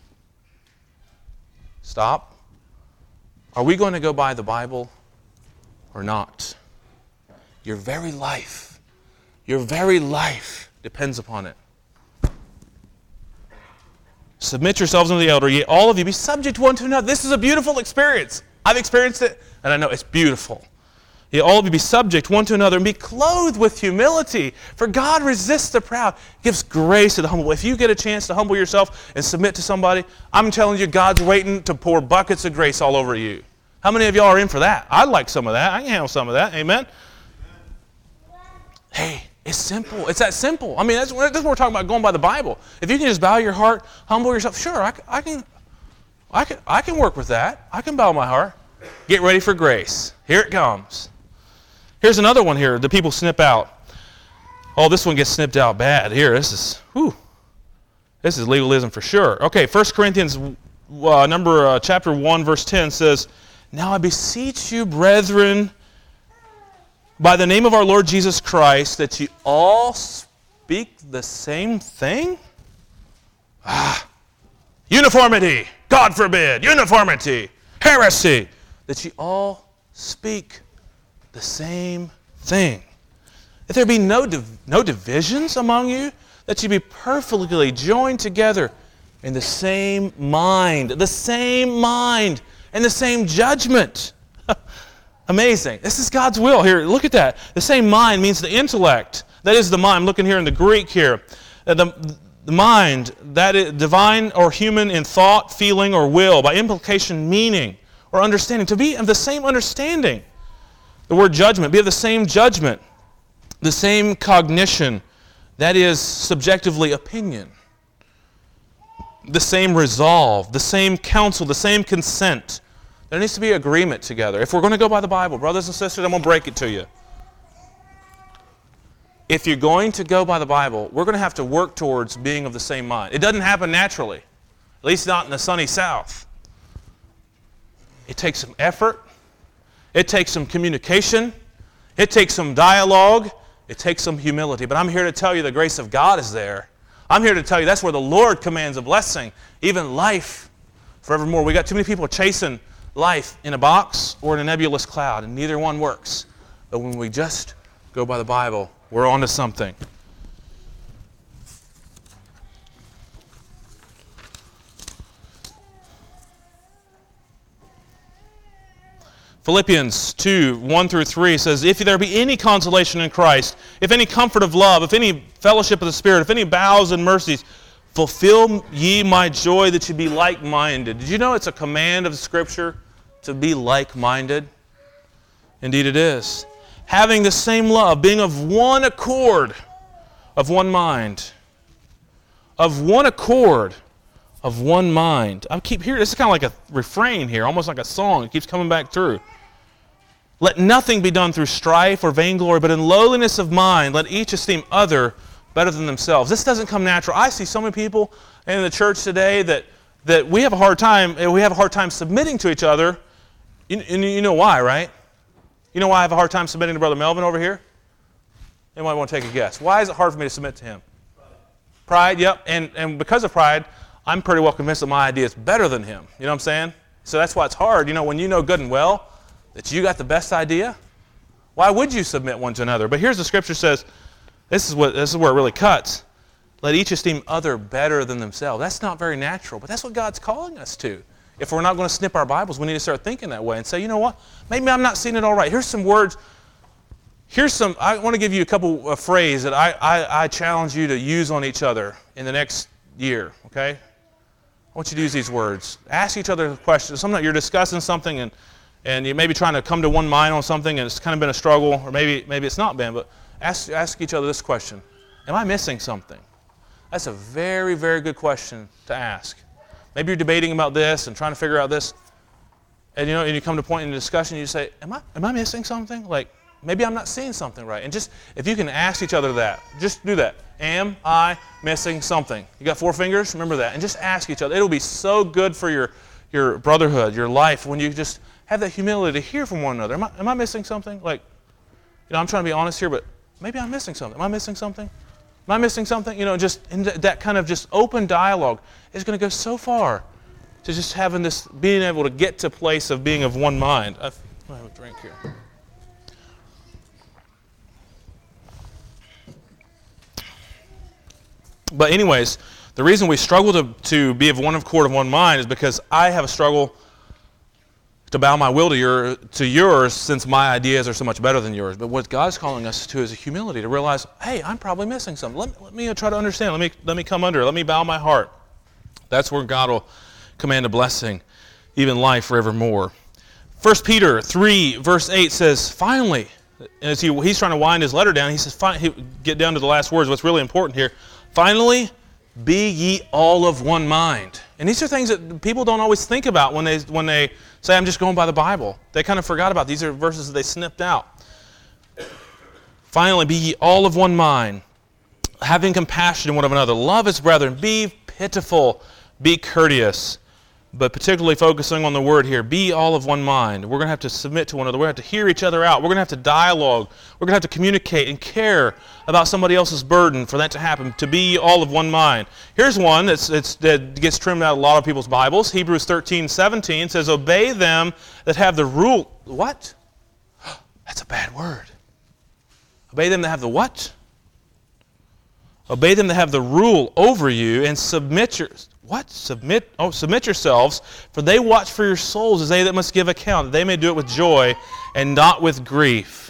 Stop. Are we going to go by the Bible or not? Your very life, your very life depends upon it. Submit yourselves unto the elder, yea, all of you be subject one to another. This is a beautiful experience. I've experienced it, and I know it's beautiful. Yea, all of you be subject one to another, and be clothed with humility. For God resists the proud, gives grace to the humble. If you get a chance to humble yourself and submit to somebody, I'm telling you, God's waiting to pour buckets of grace all over you. How many of y'all are in for that? I'd like some of that. I can handle some of that. Amen? Hey, it's simple. It's that simple. I mean, that's, that's what we're talking about, going by the Bible. If you can just bow your heart, humble yourself, sure, I, I can, I can, I can work with that. I can bow my heart. Get ready for grace. Here it comes. Here's another one here. The people snip out. Oh, this one gets snipped out bad. Here, this is, whew, this is legalism for sure. Okay, First Corinthians uh, number uh, chapter one, verse ten says, now I beseech you, brethren, by the name of our Lord Jesus Christ, that ye all speak the same thing? Ah, uniformity, God forbid, uniformity, heresy, that ye all speak the same thing. If there be no, div- no divisions among you, that you be perfectly joined together in the same mind, the same mind, and the same judgment. Amazing. This is God's will. Here, look at that. The same mind means the intellect. That is the mind. I'm looking here in the Greek here. Uh, the, the mind, that is divine or human in thought, feeling, or will. By implication, meaning or understanding. To be of the same understanding. The word judgment, be of the same judgment. The same cognition. That is subjectively opinion. The same resolve. The same counsel. The same consent. There needs to be agreement together. If we're going to go by the Bible, brothers and sisters, I'm going to break it to you. If you're going to go by the Bible, we're going to have to work towards being of the same mind. It doesn't happen naturally, at least not in the sunny South. It takes some effort. It takes some communication. It takes some dialogue. It takes some humility. But I'm here to tell you the grace of God is there. I'm here to tell you that's where the Lord commands a blessing, even life forevermore. We got too many people chasing life in a box or in a nebulous cloud, and neither one works. But when we just go by the Bible, we're on to something. Philippians two, one through three says, if there be any consolation in Christ, if any comfort of love, if any fellowship of the Spirit, if any vows and mercies, fulfill ye my joy that ye be like-minded. Did you know it's a command of the Scripture to be like-minded? Indeed it is. Having the same love, being of one accord, of one mind. Of one accord, of one mind. I keep hearing, this is kind of like a refrain here, almost like a song. It keeps coming back through. Let nothing be done through strife or vainglory, but in lowliness of mind, let each esteem other better than themselves. This doesn't come natural. I see so many people in the church today that, that we have a hard time, we have a hard time submitting to each other. You, you know why, right? You know why I have a hard time submitting to Brother Melvin over here? Anyone want to take a guess? Why is it hard for me to submit to him? Pride. Pride, yep. And, and because of pride, I'm pretty well convinced that my idea is better than him. You know what I'm saying? So that's why it's hard. You know, when you know good and well that you got the best idea, why would you submit one to another? But here's the Scripture says, this is what this is where it really cuts. Let each esteem other better than themselves. That's not very natural, but that's what God's calling us to. If we're not going to snip our Bibles, we need to start thinking that way and say, you know what? Maybe I'm not seeing it all right. Here's some words. Here's some, I want to give you a couple of phrases that I, I, I challenge you to use on each other in the next year, okay? I want you to use these words. Ask each other questions. Sometimes you're discussing something and, and you may be trying to come to one mind on something and it's kind of been a struggle, or maybe, maybe it's not been, but ask, ask each other this question. Am I missing something? That's a very, very good question to ask. Maybe you're debating about this and trying to figure out this, and you know, and you come to a point in the discussion, you say, am I, am I missing something? Like, maybe I'm not seeing something right. And just, if you can ask each other that, just do that. Am I missing something? You got four fingers? Remember that. And just ask each other. It'll be so good for your, your brotherhood, your life, when you just have that humility to hear from one another. Am I, am I missing something? Like, you know, I'm trying to be honest here, but maybe I'm missing something. Am I missing something? Am I missing something? You know, just in that kind of just open dialogue is going to go so far to just having this, being able to get to a place of being of one mind. I've, I have a drink here. But anyways, the reason we struggle to, to be of one accord of one mind is because I have a struggle to bow my will to your to yours, since my ideas are so much better than yours. But what God's calling us to is a humility, to realize, hey, I'm probably missing something. Let, let me try to understand. Let me let me come under. Let me bow my heart. That's where God will command a blessing, even life forevermore. First Peter three, verse eight says, finally, and as he, he's trying to wind his letter down, he says, he, get down to the last words, what's really important here. Finally, be ye all of one mind. And these are things that people don't always think about when they when they say, I'm just going by the Bible. They kind of forgot about. These are verses that they snipped out. Finally, be ye all of one mind, having compassion one of another. Love his brethren. Be pitiful. Be courteous. But particularly focusing on the word here, be all of one mind. We're going to have to submit to one another. We're going to have to hear each other out. We're going to have to dialogue. We're going to have to communicate and care about somebody else's burden for that to happen, to be all of one mind. Here's one that's, it's, that gets trimmed out of a lot of people's Bibles. Hebrews thirteen seventeen says, obey them that have the rule. What? That's a bad word. Obey them that have the what? Obey them that have the rule over you, and submit your what? Submit oh submit yourselves, for they watch for your souls as they that must give account, that they may do it with joy and not with grief.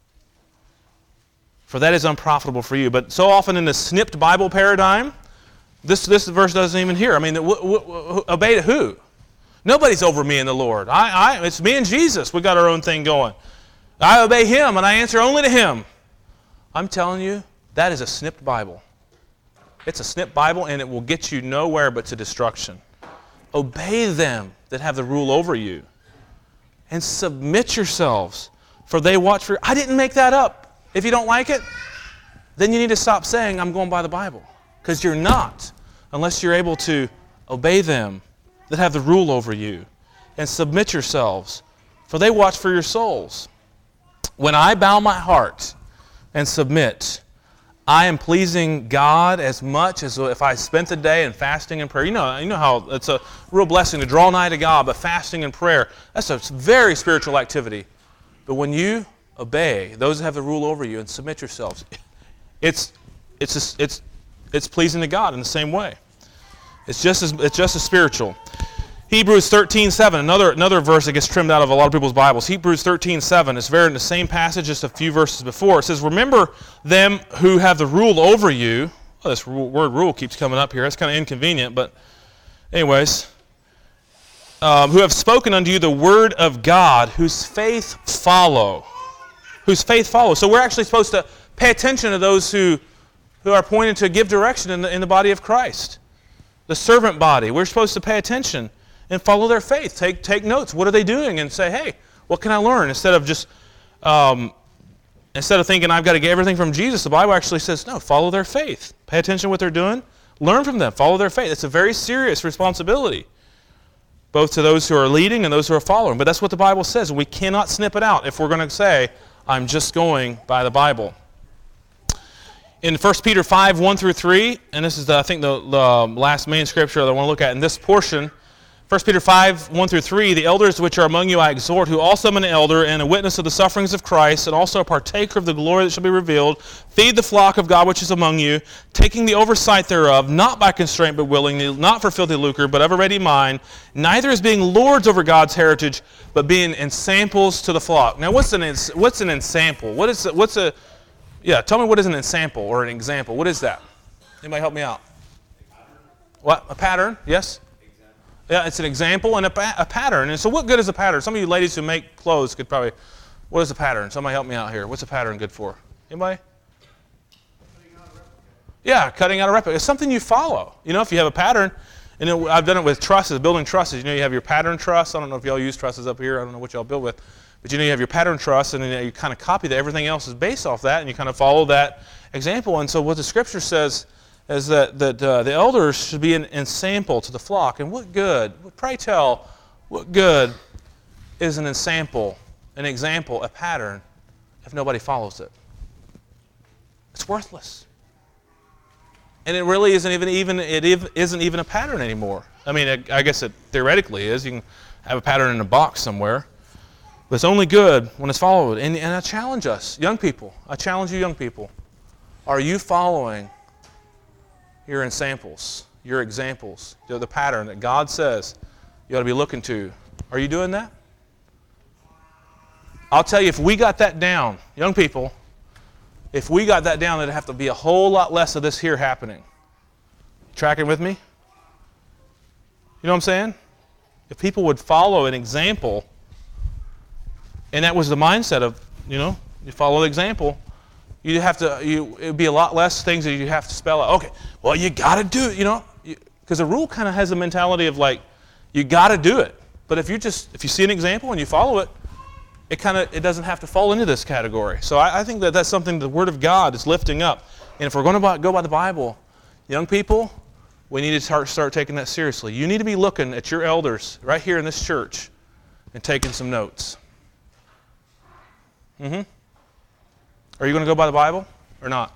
For that is unprofitable for you. But so often in the snipped Bible paradigm, this this verse doesn't even hear. I mean, w- w- w- obey to who? Nobody's over me and the Lord. I, I, it's me and Jesus. We got our own thing going. I obey Him, and I answer only to Him. I'm telling you, that is a snipped Bible. It's a snipped Bible, and it will get you nowhere but to destruction. Obey them that have the rule over you, and submit yourselves, for they watch for you. I didn't make that up. If you don't like it, then you need to stop saying, I'm going by the Bible. Because you're not, unless you're able to obey them that have the rule over you, and submit yourselves, for they watch for your souls. When I bow my heart and submit, I am pleasing God as much as if I spent the day in fasting and prayer. You know, you know how it's a real blessing to draw nigh to God, but fasting and prayer, that's a very spiritual activity. But when you obey those that have the rule over you and submit yourselves, it's it's a, it's it's pleasing to God in the same way. It's just as it's just as spiritual. Hebrews thirteen seven, another another verse that gets trimmed out of a lot of people's Bibles. Hebrews thirteen seven, it's very in the same passage, just a few verses before. It says, remember them who have the rule over you. Well, this word rule keeps coming up here. That's kind of inconvenient, but anyways. Um, who have spoken unto you the word of God, whose faith follow. Whose faith follow. So we're actually supposed to pay attention to those who, who are appointed to give direction in the, in the body of Christ. The servant body. We're supposed to pay attention and follow their faith. Take take notes. What are they doing? And say, hey, what can I learn? Instead of just, um, instead of thinking I've got to get everything from Jesus, the Bible actually says, no, follow their faith. Pay attention to what they're doing. Learn from them. Follow their faith. It's a very serious responsibility, both to those who are leading and those who are following. But that's what the Bible says. And we cannot snip it out if we're going to say, I'm just going by the Bible. In First Peter five, one through three, and this is, the, I think, the, the last main scripture that I want to look at in this portion. First Peter five, one through three, the elders which are among you I exhort, who also am an elder and a witness of the sufferings of Christ, and also a partaker of the glory that shall be revealed. Feed the flock of God which is among you, taking the oversight thereof, not by constraint but willingly, not for filthy lucre, but of a ready mind, neither as being lords over God's heritage, but being ensamples to the flock. Now, what's an what's an ensample? What is what's a yeah? Tell me what is an ensample or an example? What is that? Anybody help me out? What a pattern? Yes. Yeah, it's an example and a, pa- a pattern. And so what good is a pattern? Some of you ladies who make clothes could probably, what is a pattern? Somebody help me out here. What's a pattern good for? Anybody? Cutting out a replica. Yeah, cutting out a replica. It's something you follow. You know, if you have a pattern, and it, I've done it with trusses, building trusses. You know, you have your pattern truss. I don't know if y'all use trusses up here. I don't know what y'all build with. But you know, you have your pattern truss, and then you kind of copy that. Everything else is based off that, and you kind of follow that example. And so what the Scripture says is that, that uh, the elders should be an ensample to the flock. And what good, pray tell, what good is an ensample, an example, a pattern, if nobody follows it? It's worthless. And it really isn't even, even it isn't even a pattern anymore. I mean, I guess it theoretically is. You can have a pattern in a box somewhere. But it's only good when it's followed. And, and I challenge us, young people, I challenge you young people, are you following your ensamples, your examples, you know, the pattern that God says you ought to be looking to? Are you doing that? I'll tell you, if we got that down, young people, if we got that down, there'd have to be a whole lot less of this here happening. Tracking with me? You know what I'm saying? If people would follow an example, and that was the mindset of, you know, you follow the example, you have to, you, it would be a lot less things that you have to spell out. Okay, well, you got to do it, you know, because the rule kind of has a mentality of like, you got to do it. But if you just, if you see an example and you follow it, it kind of, it doesn't have to fall into this category. So I, I think that that's something the Word of God is lifting up. And if we're going to go by the Bible, young people, we need to start, start taking that seriously. You need to be looking at your elders right here in this church and taking some notes. Mm-hmm. Are you going to go by the Bible or not?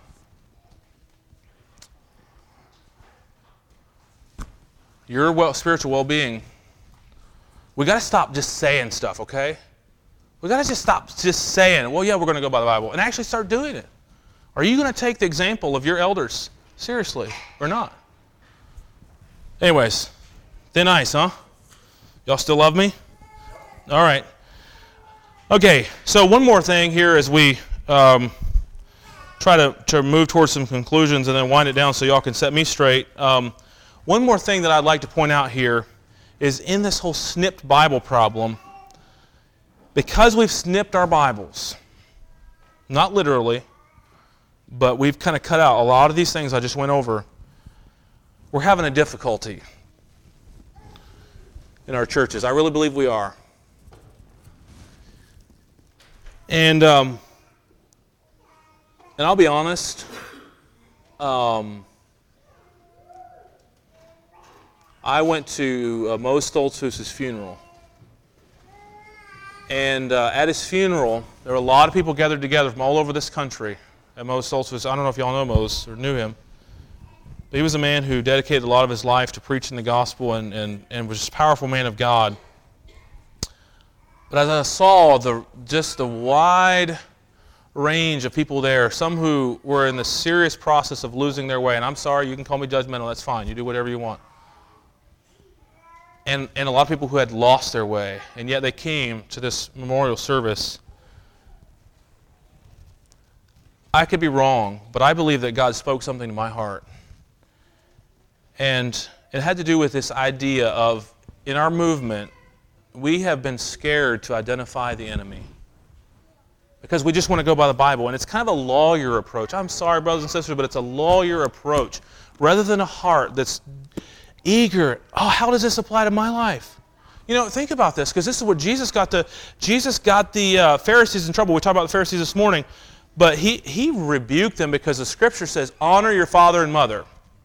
Your well, spiritual well-being, we got to stop just saying stuff, okay? We got to just stop just saying, well, yeah, we're going to go by the Bible, and actually start doing it. Are you going to take the example of your elders Seriously, or not? Anyways, thin ice, huh? Y'all still love me? All right. Okay, so one more thing here as we um, try to, to move towards some conclusions and then wind it down so y'all can set me straight. Um, one more thing that I'd like to point out here is in this whole snipped Bible problem, because we've snipped our Bibles, not literally, but we've kind of cut out a lot of these things I just went over, we're having a difficulty in our churches. I really believe we are. And um, and I'll be honest, um, I went to uh, Mo Stoltzfus's funeral. And uh, at his funeral, there were a lot of people gathered together from all over this country at Mo Stoltzfus. I don't know if y'all know Mose or knew him. But he was a man who dedicated a lot of his life to preaching the gospel and, and, and was just a powerful man of God. But as I saw the just the wide range of people there, some who were in the serious process of losing their way, and I'm sorry, you can call me judgmental, that's fine, you do whatever you want. And, and a lot of people who had lost their way, and yet they came to this memorial service. I could be wrong, but I believe that God spoke something to my heart. And it had to do with this idea of, in our movement, we have been scared to identify the enemy. Because we just want to go by the Bible. And it's kind of a lawyer approach. I'm sorry, brothers and sisters, but it's a lawyer approach. Rather than a heart that's eager, oh, how does this apply to my life? You know, think about this, because this is what Jesus got the, Jesus got the uh, Pharisees in trouble. We talked about the Pharisees this morning. But he, he rebuked them because the Scripture says, honor your father and mother.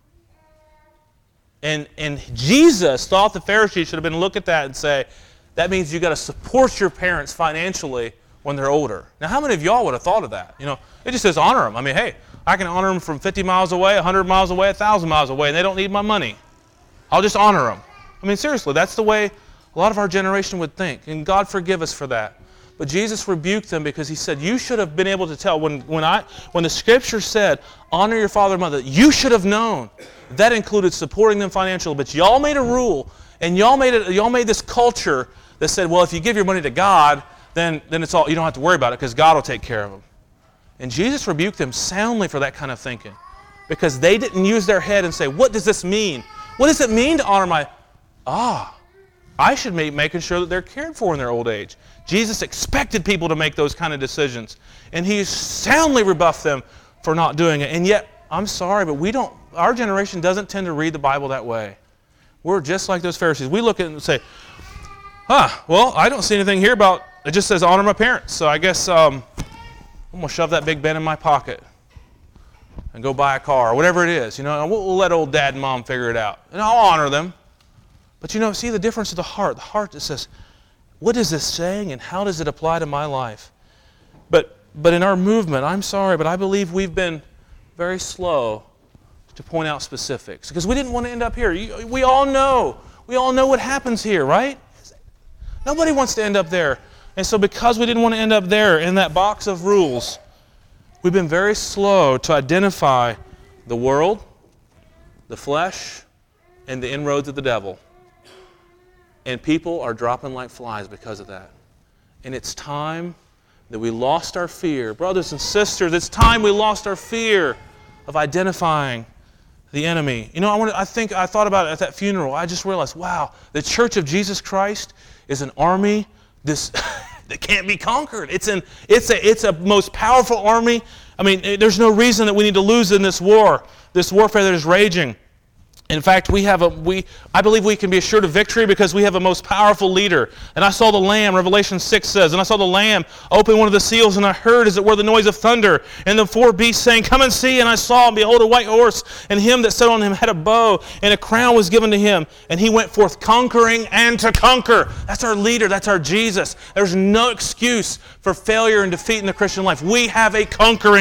And, and Jesus thought the Pharisees should have been look at that and say, that means you've got to support your parents financially when they're older. Now, how many of y'all would have thought of that? You know, it just says honor them. I mean, hey, I can honor them from fifty miles away, one hundred miles away, one thousand miles away, and they don't need my money. I'll just honor them. I mean, seriously, that's the way a lot of our generation would think, and God forgive us for that. But Jesus rebuked them because he said, you should have been able to tell. When, when, I, when the Scripture said, honor your father and mother, you should have known. That included supporting them financially. But y'all made a rule, and y'all made it, y'all made this culture that said, well, if you give your money to God, then, then it's all, you don't have to worry about it because God will take care of them. And Jesus rebuked them soundly for that kind of thinking because they didn't use their head and say, what does this mean? What does it mean to honor my... Ah, I should be making sure that they're cared for in their old age. Jesus expected people to make those kind of decisions. And he soundly rebuffed them for not doing it. And yet, I'm sorry, but we don't, our generation doesn't tend to read the Bible that way. We're just like those Pharisees. We look at it and say, huh, well, I don't see anything here about, it just says honor my parents. So I guess um, I'm going to shove that Big Ben in my pocket and go buy a car or whatever it is. You know, and we'll, we'll let old dad and mom figure it out. And I'll honor them. But you know, see the difference of the heart. The heart that says, what is this saying and how does it apply to my life? But but in our movement, I'm sorry, but I believe we've been very slow to point out specifics because we didn't want to end up here. You, we all know. We all know what happens here, right? Nobody wants to end up there. And so because we didn't want to end up there in that box of rules, we've been very slow to identify the world, the flesh, and the inroads of the devil. And people are dropping like flies because of that. And it's time that we lost our fear. Brothers and sisters, it's time we lost our fear of identifying the enemy. You know, I want to, I think I thought about it at that funeral. I just realized, wow, the Church of Jesus Christ is an army this that can't be conquered. It's an it's a it's a most powerful army. I mean, there's no reason that we need to lose in this war, this warfare that is raging. In fact, we have a we I believe we can be assured of victory because we have a most powerful leader. And I saw the Lamb, Revelation six says, and I saw the Lamb open one of the seals, and I heard, as it were, the noise of thunder, and the four beasts saying, come and see. And I saw, and behold, a white horse, and him that sat on him had a bow, and a crown was given to him, and he went forth conquering and to conquer. That's our leader. That's our Jesus. There's no excuse for failure and defeat in the Christian life. We have a conquering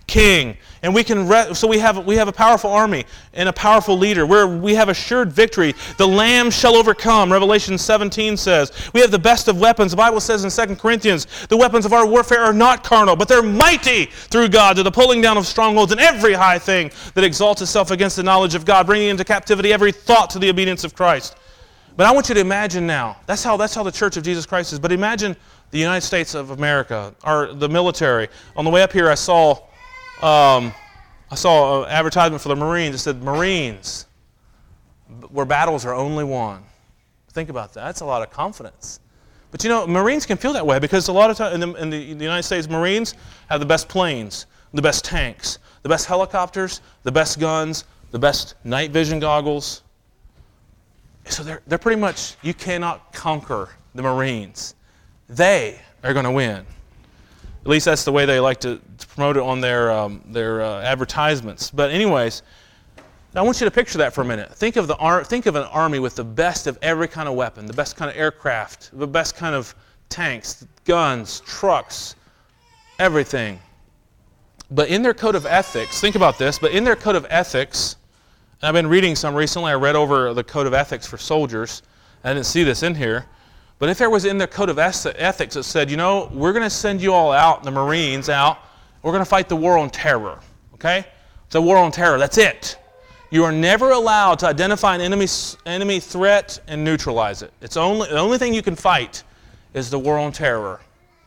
king. And we can re- so we have we have a powerful army and a powerful leader where we have assured victory. The Lamb shall overcome, Revelation seventeen says. We have the best of weapons. The Bible says in Second Corinthians, the weapons of our warfare are not carnal, but they're mighty through God to the pulling down of strongholds and every high thing that exalts itself against the knowledge of God, bringing into captivity every thought to the obedience of Christ. But I want you to imagine now, that's how that's how the Church of Jesus Christ is, but imagine the United States of America, or the military. On the way up here, I saw Um, I saw an advertisement for the Marines. It said, Marines, where battles are only won. Think about that. That's a lot of confidence. But you know, Marines can feel that way because a lot of times in the, in the, in the United States, Marines have the best planes, the best tanks, the best helicopters, the best guns, the best night vision goggles. So they're, they're pretty much, you cannot conquer the Marines. They are going to win. At least that's the way they like to, to promote it on their um, their uh, advertisements. But anyways, I want you to picture that for a minute. Think of the ar- think of an army with the best of every kind of weapon, the best kind of aircraft, the best kind of tanks, guns, trucks, everything. But in their code of ethics, think about this, but in their code of ethics, and I've been reading some recently, I read over the code of ethics for soldiers. I didn't see this in here. But if there was in their code of ethics that said, you know, we're going to send you all out, the Marines out, we're going to fight the war on terror, okay? It's a war on terror, that's it. You are never allowed to identify an enemy, enemy threat and neutralize it. It's only, the only thing you can fight is the war on terror.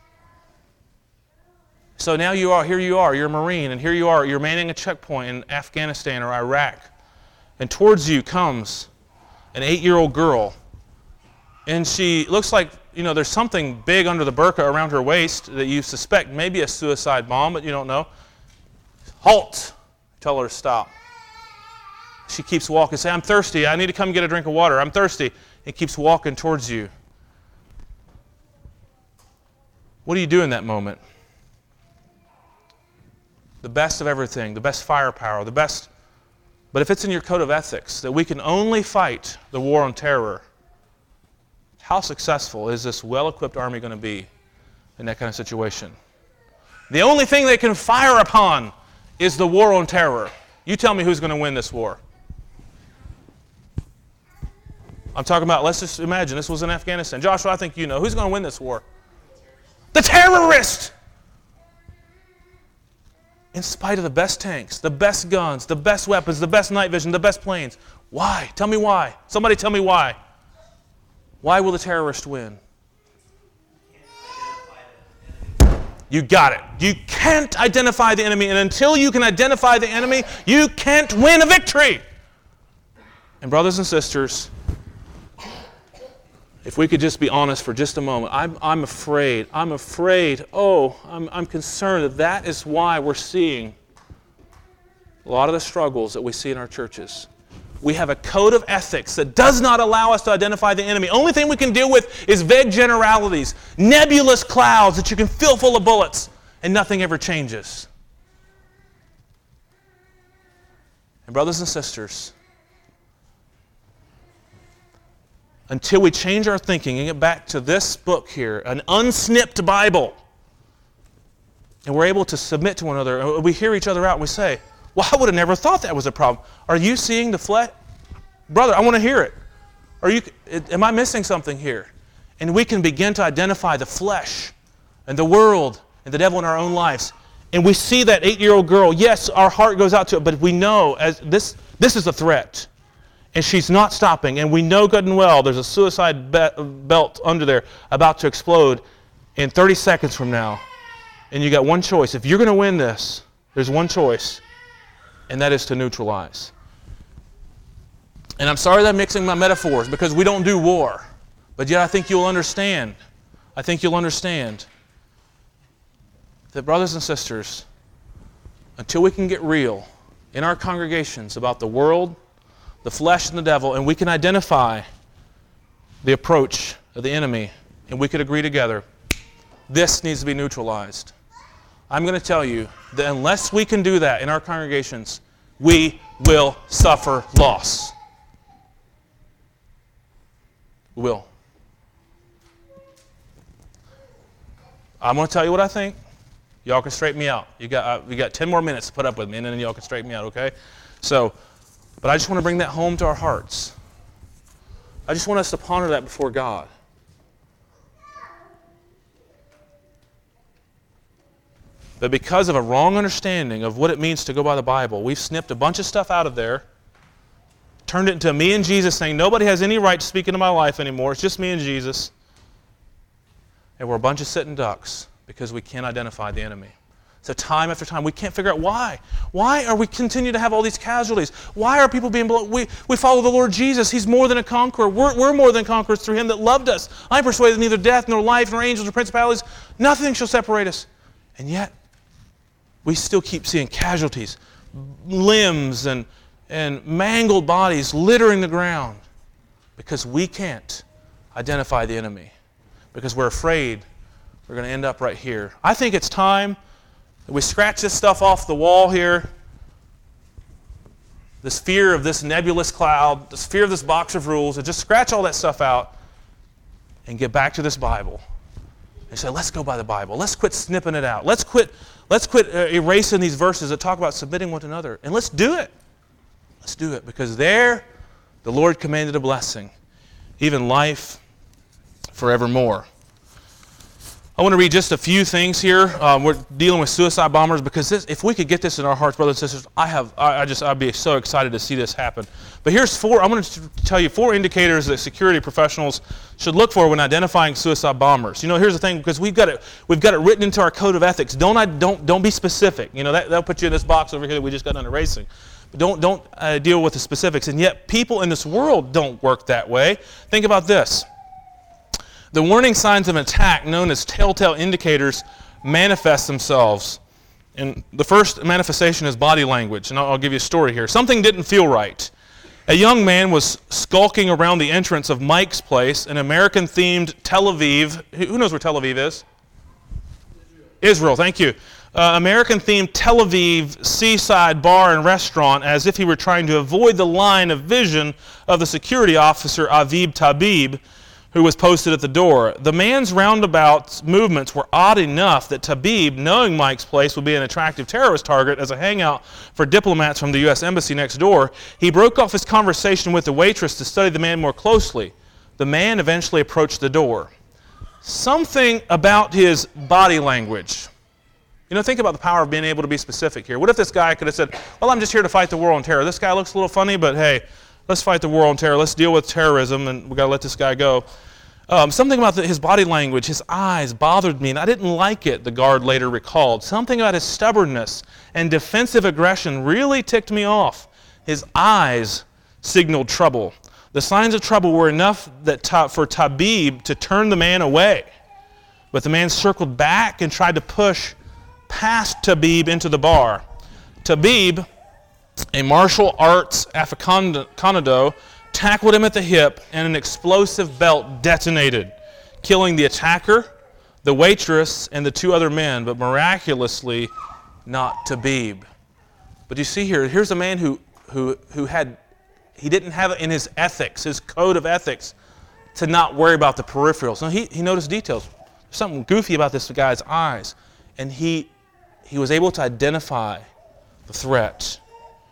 So now you are, here you are, you're a Marine, and here you are, you're manning a checkpoint in Afghanistan or Iraq, and towards you comes an eight-year-old girl. And she looks like, you know, there's something big under the burqa around her waist that you suspect may be a suicide bomb, but you don't know. Halt! Tell her to stop. She keeps walking. Say, I'm thirsty. I need to come get a drink of water. I'm thirsty. And keeps walking towards you. What do you do in that moment? The best of everything, the best firepower, the best. But if it's in your code of ethics that we can only fight the war on terror, how successful is this well-equipped army going to be in that kind of situation? The only thing they can fire upon is the war on terror. You tell me who's going to win this war. I'm talking about, let's just imagine this was in Afghanistan. Joshua, I think you know. Who's going to win this war? The terrorist! In spite of the best tanks, the best guns, the best weapons, the best night vision, the best planes. Why? Tell me why. Somebody tell me why. Why will the terrorist win? You got it. You can't identify the enemy, and until you can identify the enemy, you can't win a victory. And brothers and sisters, if we could just be honest for just a moment, I'm, I'm afraid, I'm afraid, oh, I'm, I'm concerned that that is why we're seeing a lot of the struggles that we see in our churches. We have a code of ethics that does not allow us to identify the enemy. Only thing we can deal with is vague generalities, nebulous clouds that you can fill full of bullets, and nothing ever changes. And brothers and sisters, until we change our thinking and get back to this book here, an unsnipped Bible, and we're able to submit to one another, we hear each other out and we say, well, I would have never thought that was a problem. Are you seeing the flesh? Brother, I want to hear it. Are you? Am I missing something here? And we can begin to identify the flesh and the world and the devil in our own lives. And we see that eight-year-old girl. Yes, our heart goes out to it, but we know as this, this is a threat. And she's not stopping. And we know good and well there's a suicide be- belt under there about to explode in thirty seconds from now. And you got one choice. If you're going to win this, there's one choice. And that is to neutralize. And I'm sorry that I'm mixing my metaphors because we don't do war. But yet I think you'll understand. I think you'll understand that, brothers and sisters, until we can get real in our congregations about the world, the flesh, and the devil, and we can identify the approach of the enemy, and we could agree together, this needs to be neutralized. I'm going to tell you that unless we can do that in our congregations, we will suffer loss. We will. I'm going to tell you what I think. Y'all can straighten me out. You got uh, you got ten more minutes to put up with me, and then y'all can straighten me out, okay? So, but I just want to bring that home to our hearts. I just want us to ponder that before God. But because of a wrong understanding of what it means to go by the Bible, we've snipped a bunch of stuff out of there, turned it into me and Jesus saying, nobody has any right to speak into my life anymore. It's just me and Jesus. And we're a bunch of sitting ducks because we can't identify the enemy. So time after time, we can't figure out why. Why are we continue to have all these casualties? Why are people being blown? We, we follow the Lord Jesus. He's more than a conqueror. We're, we're more than conquerors through Him that loved us. I'm persuaded that neither death, nor life, nor angels, nor principalities, nothing shall separate us. And yet, we still keep seeing casualties, limbs and, and mangled bodies littering the ground because we can't identify the enemy, because we're afraid we're going to end up right here. I think it's time that we scratch this stuff off the wall here, this fear of this nebulous cloud, this fear of this box of rules, and just scratch all that stuff out and get back to this Bible. They say, let's go by the Bible. Let's quit snipping it out. Let's quit, let's quit uh, erasing these verses that talk about submitting one to another. And let's do it. Let's do it. Because there, the Lord commanded a blessing, even life forevermore. I want to read just a few things here. Um, we're dealing with suicide bombers because this, if we could get this in our hearts, brothers and sisters, I have, I, I just, I'd be so excited to see this happen. But here's four. I'm going to tell you four indicators that security professionals should look for when identifying suicide bombers. You know, here's the thing, because we've got it, we've got it written into our code of ethics. Don't, I, don't, don't be specific. You know, that, that'll put you in this box over here that we just got done erasing. But don't, don't uh, deal with the specifics. And yet, people in this world don't work that way. Think about this. The warning signs of an attack, known as telltale indicators, manifest themselves. And the first manifestation is body language. And I'll, I'll give you a story here. Something didn't feel right. A young man was skulking around the entrance of Mike's Place, an American-themed Tel Aviv. Who knows where Tel Aviv is? Israel, Israel thank you. Uh, American-themed Tel Aviv seaside bar and restaurant, as if he were trying to avoid the line of vision of the security officer, Aviv Tabib, who was posted at the door. The man's roundabout movements were odd enough that Tabib, knowing Mike's Place would be an attractive terrorist target as a hangout for diplomats from the U S Embassy next door, he broke off his conversation with the waitress to study the man more closely. The man eventually approached the door. Something about his body language. You know, think about the power of being able to be specific here. What if this guy could have said, well, I'm just here to fight the war on terror. This guy looks a little funny, but hey, let's fight the war on terror. Let's deal with terrorism, and we've got to let this guy go. Um, something about the, his body language, his eyes bothered me, and I didn't like it, the guard later recalled. Something about his stubbornness and defensive aggression really ticked me off. His eyes signaled trouble. The signs of trouble were enough that ta- for Tabib to turn the man away. But the man circled back and tried to push past Tabib into the bar. Tabib, a martial arts aficionado, tackled him at the hip, and an explosive belt detonated, killing the attacker, the waitress, and the two other men, but miraculously not Tabib. But you see here, here's a man who, who, who had, he didn't have it in his ethics, his code of ethics, to not worry about the peripherals. No, he, he noticed details. There's something goofy about this guy's eyes, and he, he was able to identify the threat.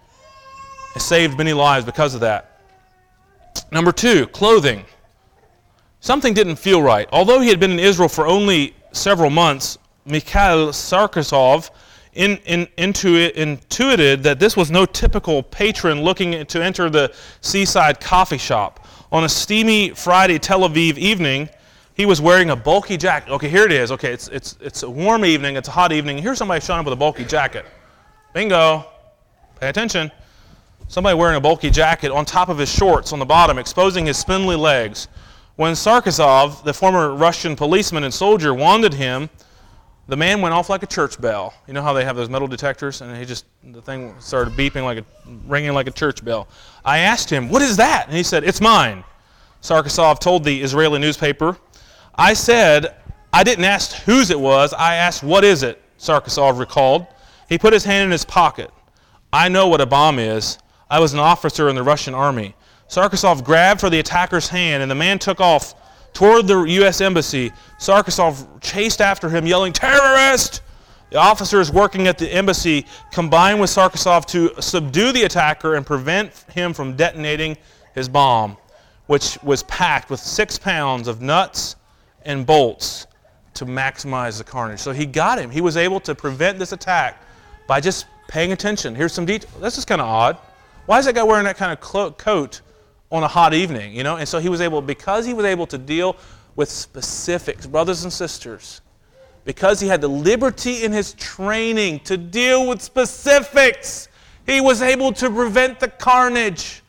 It saved many lives because of that. Number two, clothing. Something didn't feel right. Although he had been in Israel for only several months, Mikhail Sarkisov in, in, intuit, intuited that this was no typical patron looking to enter the seaside coffee shop. On a steamy Friday Tel Aviv evening, he was wearing a bulky jacket. Okay, here it is. Okay, it's, it's, it's a warm evening. It's a hot evening. Here's somebody showing up with a bulky jacket. Bingo. Pay attention. Somebody wearing a bulky jacket on top of his shorts on the bottom, exposing his spindly legs. When Sarkisov, the former Russian policeman and soldier, wanted him, the man went off like a church bell. You know how they have those metal detectors? And he just, the thing started beeping like a, ringing like a church bell. I asked him, what is that? And he said, it's mine. Sarkisov told the Israeli newspaper. I said, I didn't ask whose it was, I asked, what is it? Sarkisov recalled. He put his hand in his pocket. I know what a bomb is. I was an officer in the Russian army. Sarkisov grabbed for the attacker's hand, and the man took off toward the U S Embassy. Sarkisov chased after him, yelling, terrorist! The officers working at the embassy combined with Sarkisov to subdue the attacker and prevent him from detonating his bomb, which was packed with six pounds of nuts and bolts to maximize the carnage. So he got him. He was able to prevent this attack by just paying attention. Here's some detail. This is kind of odd. Why is that guy wearing that kind of clo- coat on a hot evening? You know, and so he was able, because he was able to deal with specifics, brothers and sisters, because he had the liberty in his training to deal with specifics, he was able to prevent the carnage.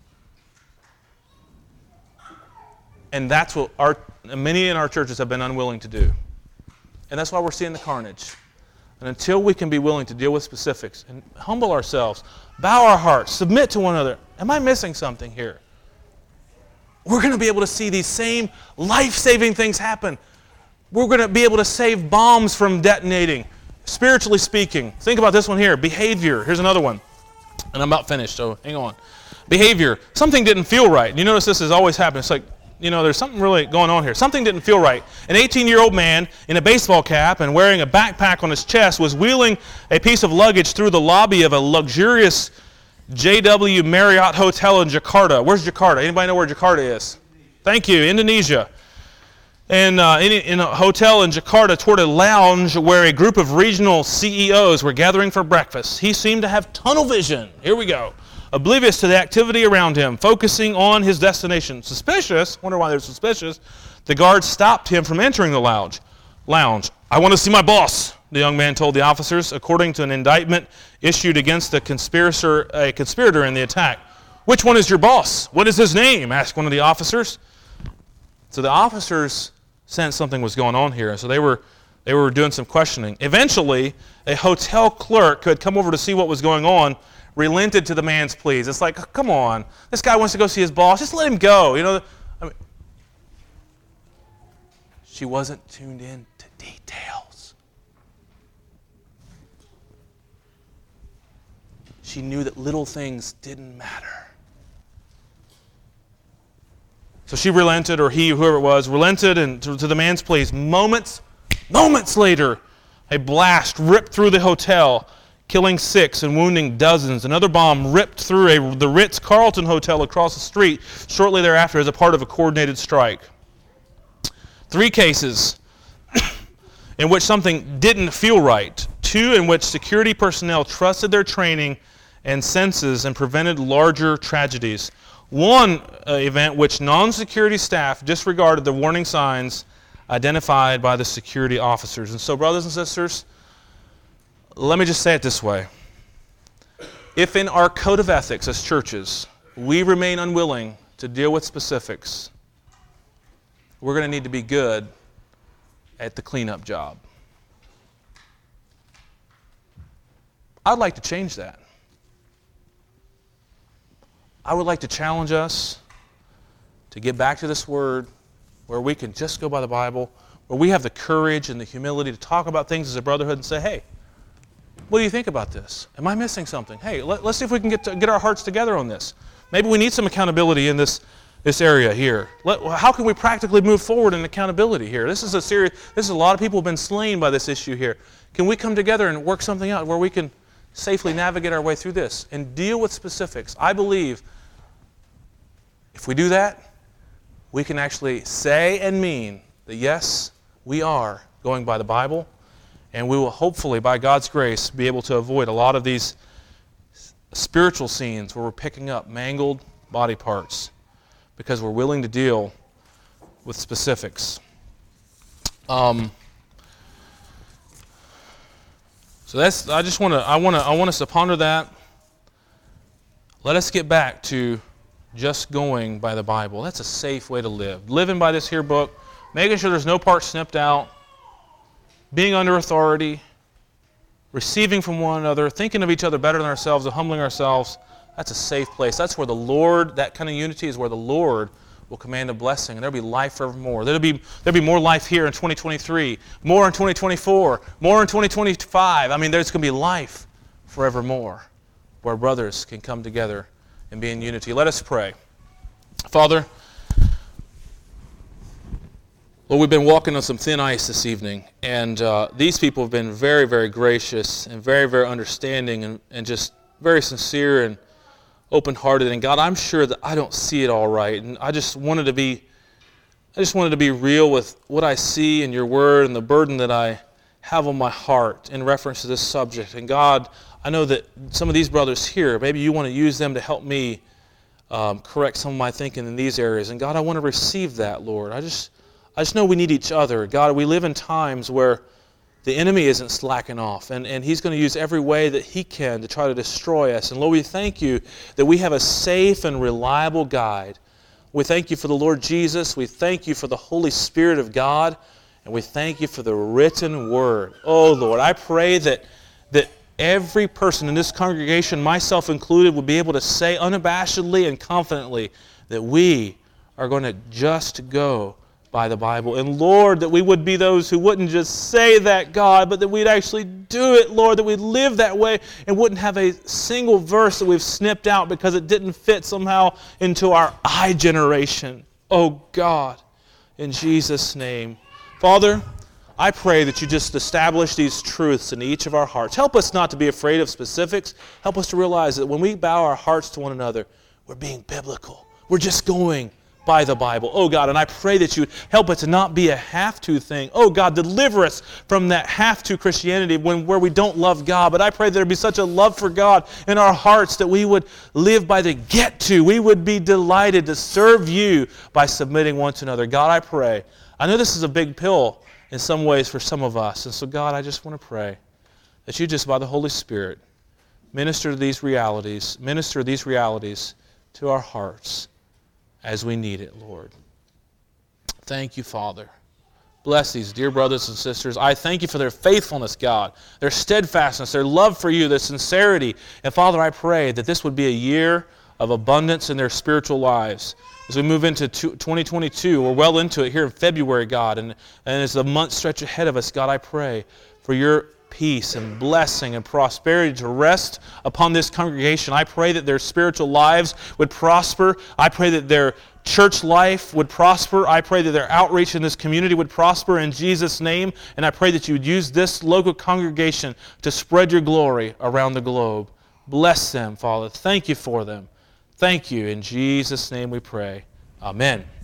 And that's what our many in our churches have been unwilling to do. And that's why we're seeing the carnage. And until we can be willing to deal with specifics and humble ourselves, bow our hearts, submit to one another, am I missing something here? We're going to be able to see these same life-saving things happen. We're going to be able to save bombs from detonating, spiritually speaking. Think about this one here, behavior. Here's another one. And I'm about finished, so hang on. Behavior. Something didn't feel right. You notice this has always happened. It's like, you know, there's something really going on here. Something didn't feel right. An eighteen-year-old man in a baseball cap and wearing a backpack on his chest was wheeling a piece of luggage through the lobby of a luxurious J W Marriott Hotel in Jakarta. Where's Jakarta? Anybody know where Jakarta is? Thank you, Indonesia. And uh, in, in a hotel in Jakarta toward a lounge where a group of regional C E Os were gathering for breakfast. He seemed to have tunnel vision. Here we go. Oblivious to the activity around him, focusing on his destination. Suspicious, wonder why they're suspicious, the guard stopped him from entering the lounge. Lounge. I want to see my boss, the young man told the officers, according to an indictment issued against the conspirator, a conspirator in the attack. Which one is your boss? What is his name? Asked one of the officers. So the officers sensed something was going on here, so they were they were doing some questioning. Eventually, a hotel clerk who had come over to see what was going on relented to the man's pleas. It's like, come on, this guy wants to go see his boss. Just let him go. You know, I mean, she wasn't tuned in to details. She knew that little things didn't matter. So she relented, or he, whoever it was, relented and to, to the man's pleas. Moments, moments later, a blast ripped through the hotel, killing six and wounding dozens. Another bomb ripped through a, the Ritz-Carlton Hotel across the street shortly thereafter as a part of a coordinated strike. Three cases in which something didn't feel right. Two in which security personnel trusted their training and senses and prevented larger tragedies. One uh, event which non-security staff disregarded the warning signs identified by the security officers. And so, brothers and sisters, let me just say it this way. If in our code of ethics as churches, we remain unwilling to deal with specifics, we're going to need to be good at the cleanup job. I'd like to change that. I would like to challenge us to get back to this word where we can just go by the Bible, where we have the courage and the humility to talk about things as a brotherhood and say, hey, what do you think about this? Am I missing something? Hey, let, let's see if we can get to, get our hearts together on this. Maybe we need some accountability in this, this area here. Let, how can we practically move forward in accountability here? This is a serious, this is a lot of people have been slain by this issue here. Can we come together and work something out where we can safely navigate our way through this and deal with specifics? I believe if we do that, we can actually say and mean that yes, we are going by the Bible, and we will hopefully, by God's grace, be able to avoid a lot of these spiritual scenes where we're picking up mangled body parts because we're willing to deal with specifics. Um, so that's. I just want to. I want to. I want us to ponder that. Let us get back to just going by the Bible. That's a safe way to live. Living by this here book, making sure there's no part snipped out, being under authority, receiving from one another, thinking of each other better than ourselves, and humbling ourselves. That's a safe place. That's where the Lord, that kind of unity is where the Lord will command a blessing, and there'll be life forevermore. There'll be, there'll be more life here in twenty twenty-three, more in twenty twenty-four, more in twenty twenty-five. I mean, there's going to be life forevermore where brothers can come together and be in unity. Let us pray. Father, Well, we've been walking on some thin ice this evening, and uh, these people have been very, very gracious and very, very understanding and, and just very sincere and open-hearted. And God, I'm sure that I don't see it all right, and I just wanted to be, I just wanted to be real with what I see in your word and the burden that I have on my heart in reference to this subject. And God, I know that some of these brothers here, maybe you want to use them to help me um, correct some of my thinking in these areas. And God, I want to receive that, Lord. I just I just know we need each other. God, we live in times where the enemy isn't slacking off, and, and he's going to use every way that he can to try to destroy us. And Lord, we thank you that we have a safe and reliable guide. We thank you for the Lord Jesus. We thank you for the Holy Spirit of God, and we thank you for the written word. Oh, Lord, I pray that, that every person in this congregation, myself included, will be able to say unabashedly and confidently that we are going to just go by the Bible. And Lord, that we would be those who wouldn't just say that, God, but that we'd actually do it, Lord, that we'd live that way and wouldn't have a single verse that we've snipped out because it didn't fit somehow into our I generation. Oh God, in Jesus' name. Father, I pray that you just establish these truths in each of our hearts. Help us not to be afraid of specifics. Help us to realize that when we bow our hearts to one another, we're being biblical. We're just going by the Bible. Oh God, and I pray that you would help it to not be a have-to thing. Oh God, deliver us from that have-to Christianity when, where we don't love God. But I pray that there would be such a love for God in our hearts that we would live by the get-to. We would be delighted to serve you by submitting one to another. God, I pray. I know this is a big pill in some ways for some of us. And so God, I just want to pray that you just, by the Holy Spirit, minister to these realities, minister these realities to our hearts as we need it, Lord. Thank you, Father. Bless these dear brothers and sisters. I thank you for their faithfulness, God, their steadfastness, their love for you, their sincerity. And Father, I pray that this would be a year of abundance in their spiritual lives. As we move into twenty twenty-two, we're well into it here in February, God, and, and as the months stretch ahead of us, God, I pray for your peace and blessing and prosperity to rest upon this congregation. I pray that their spiritual lives would prosper. I pray that their church life would prosper. I pray that their outreach in this community would prosper in Jesus' name. And I pray that you would use this local congregation to spread your glory around the globe. Bless them, Father. Thank you for them. Thank you. In Jesus' name we pray. Amen.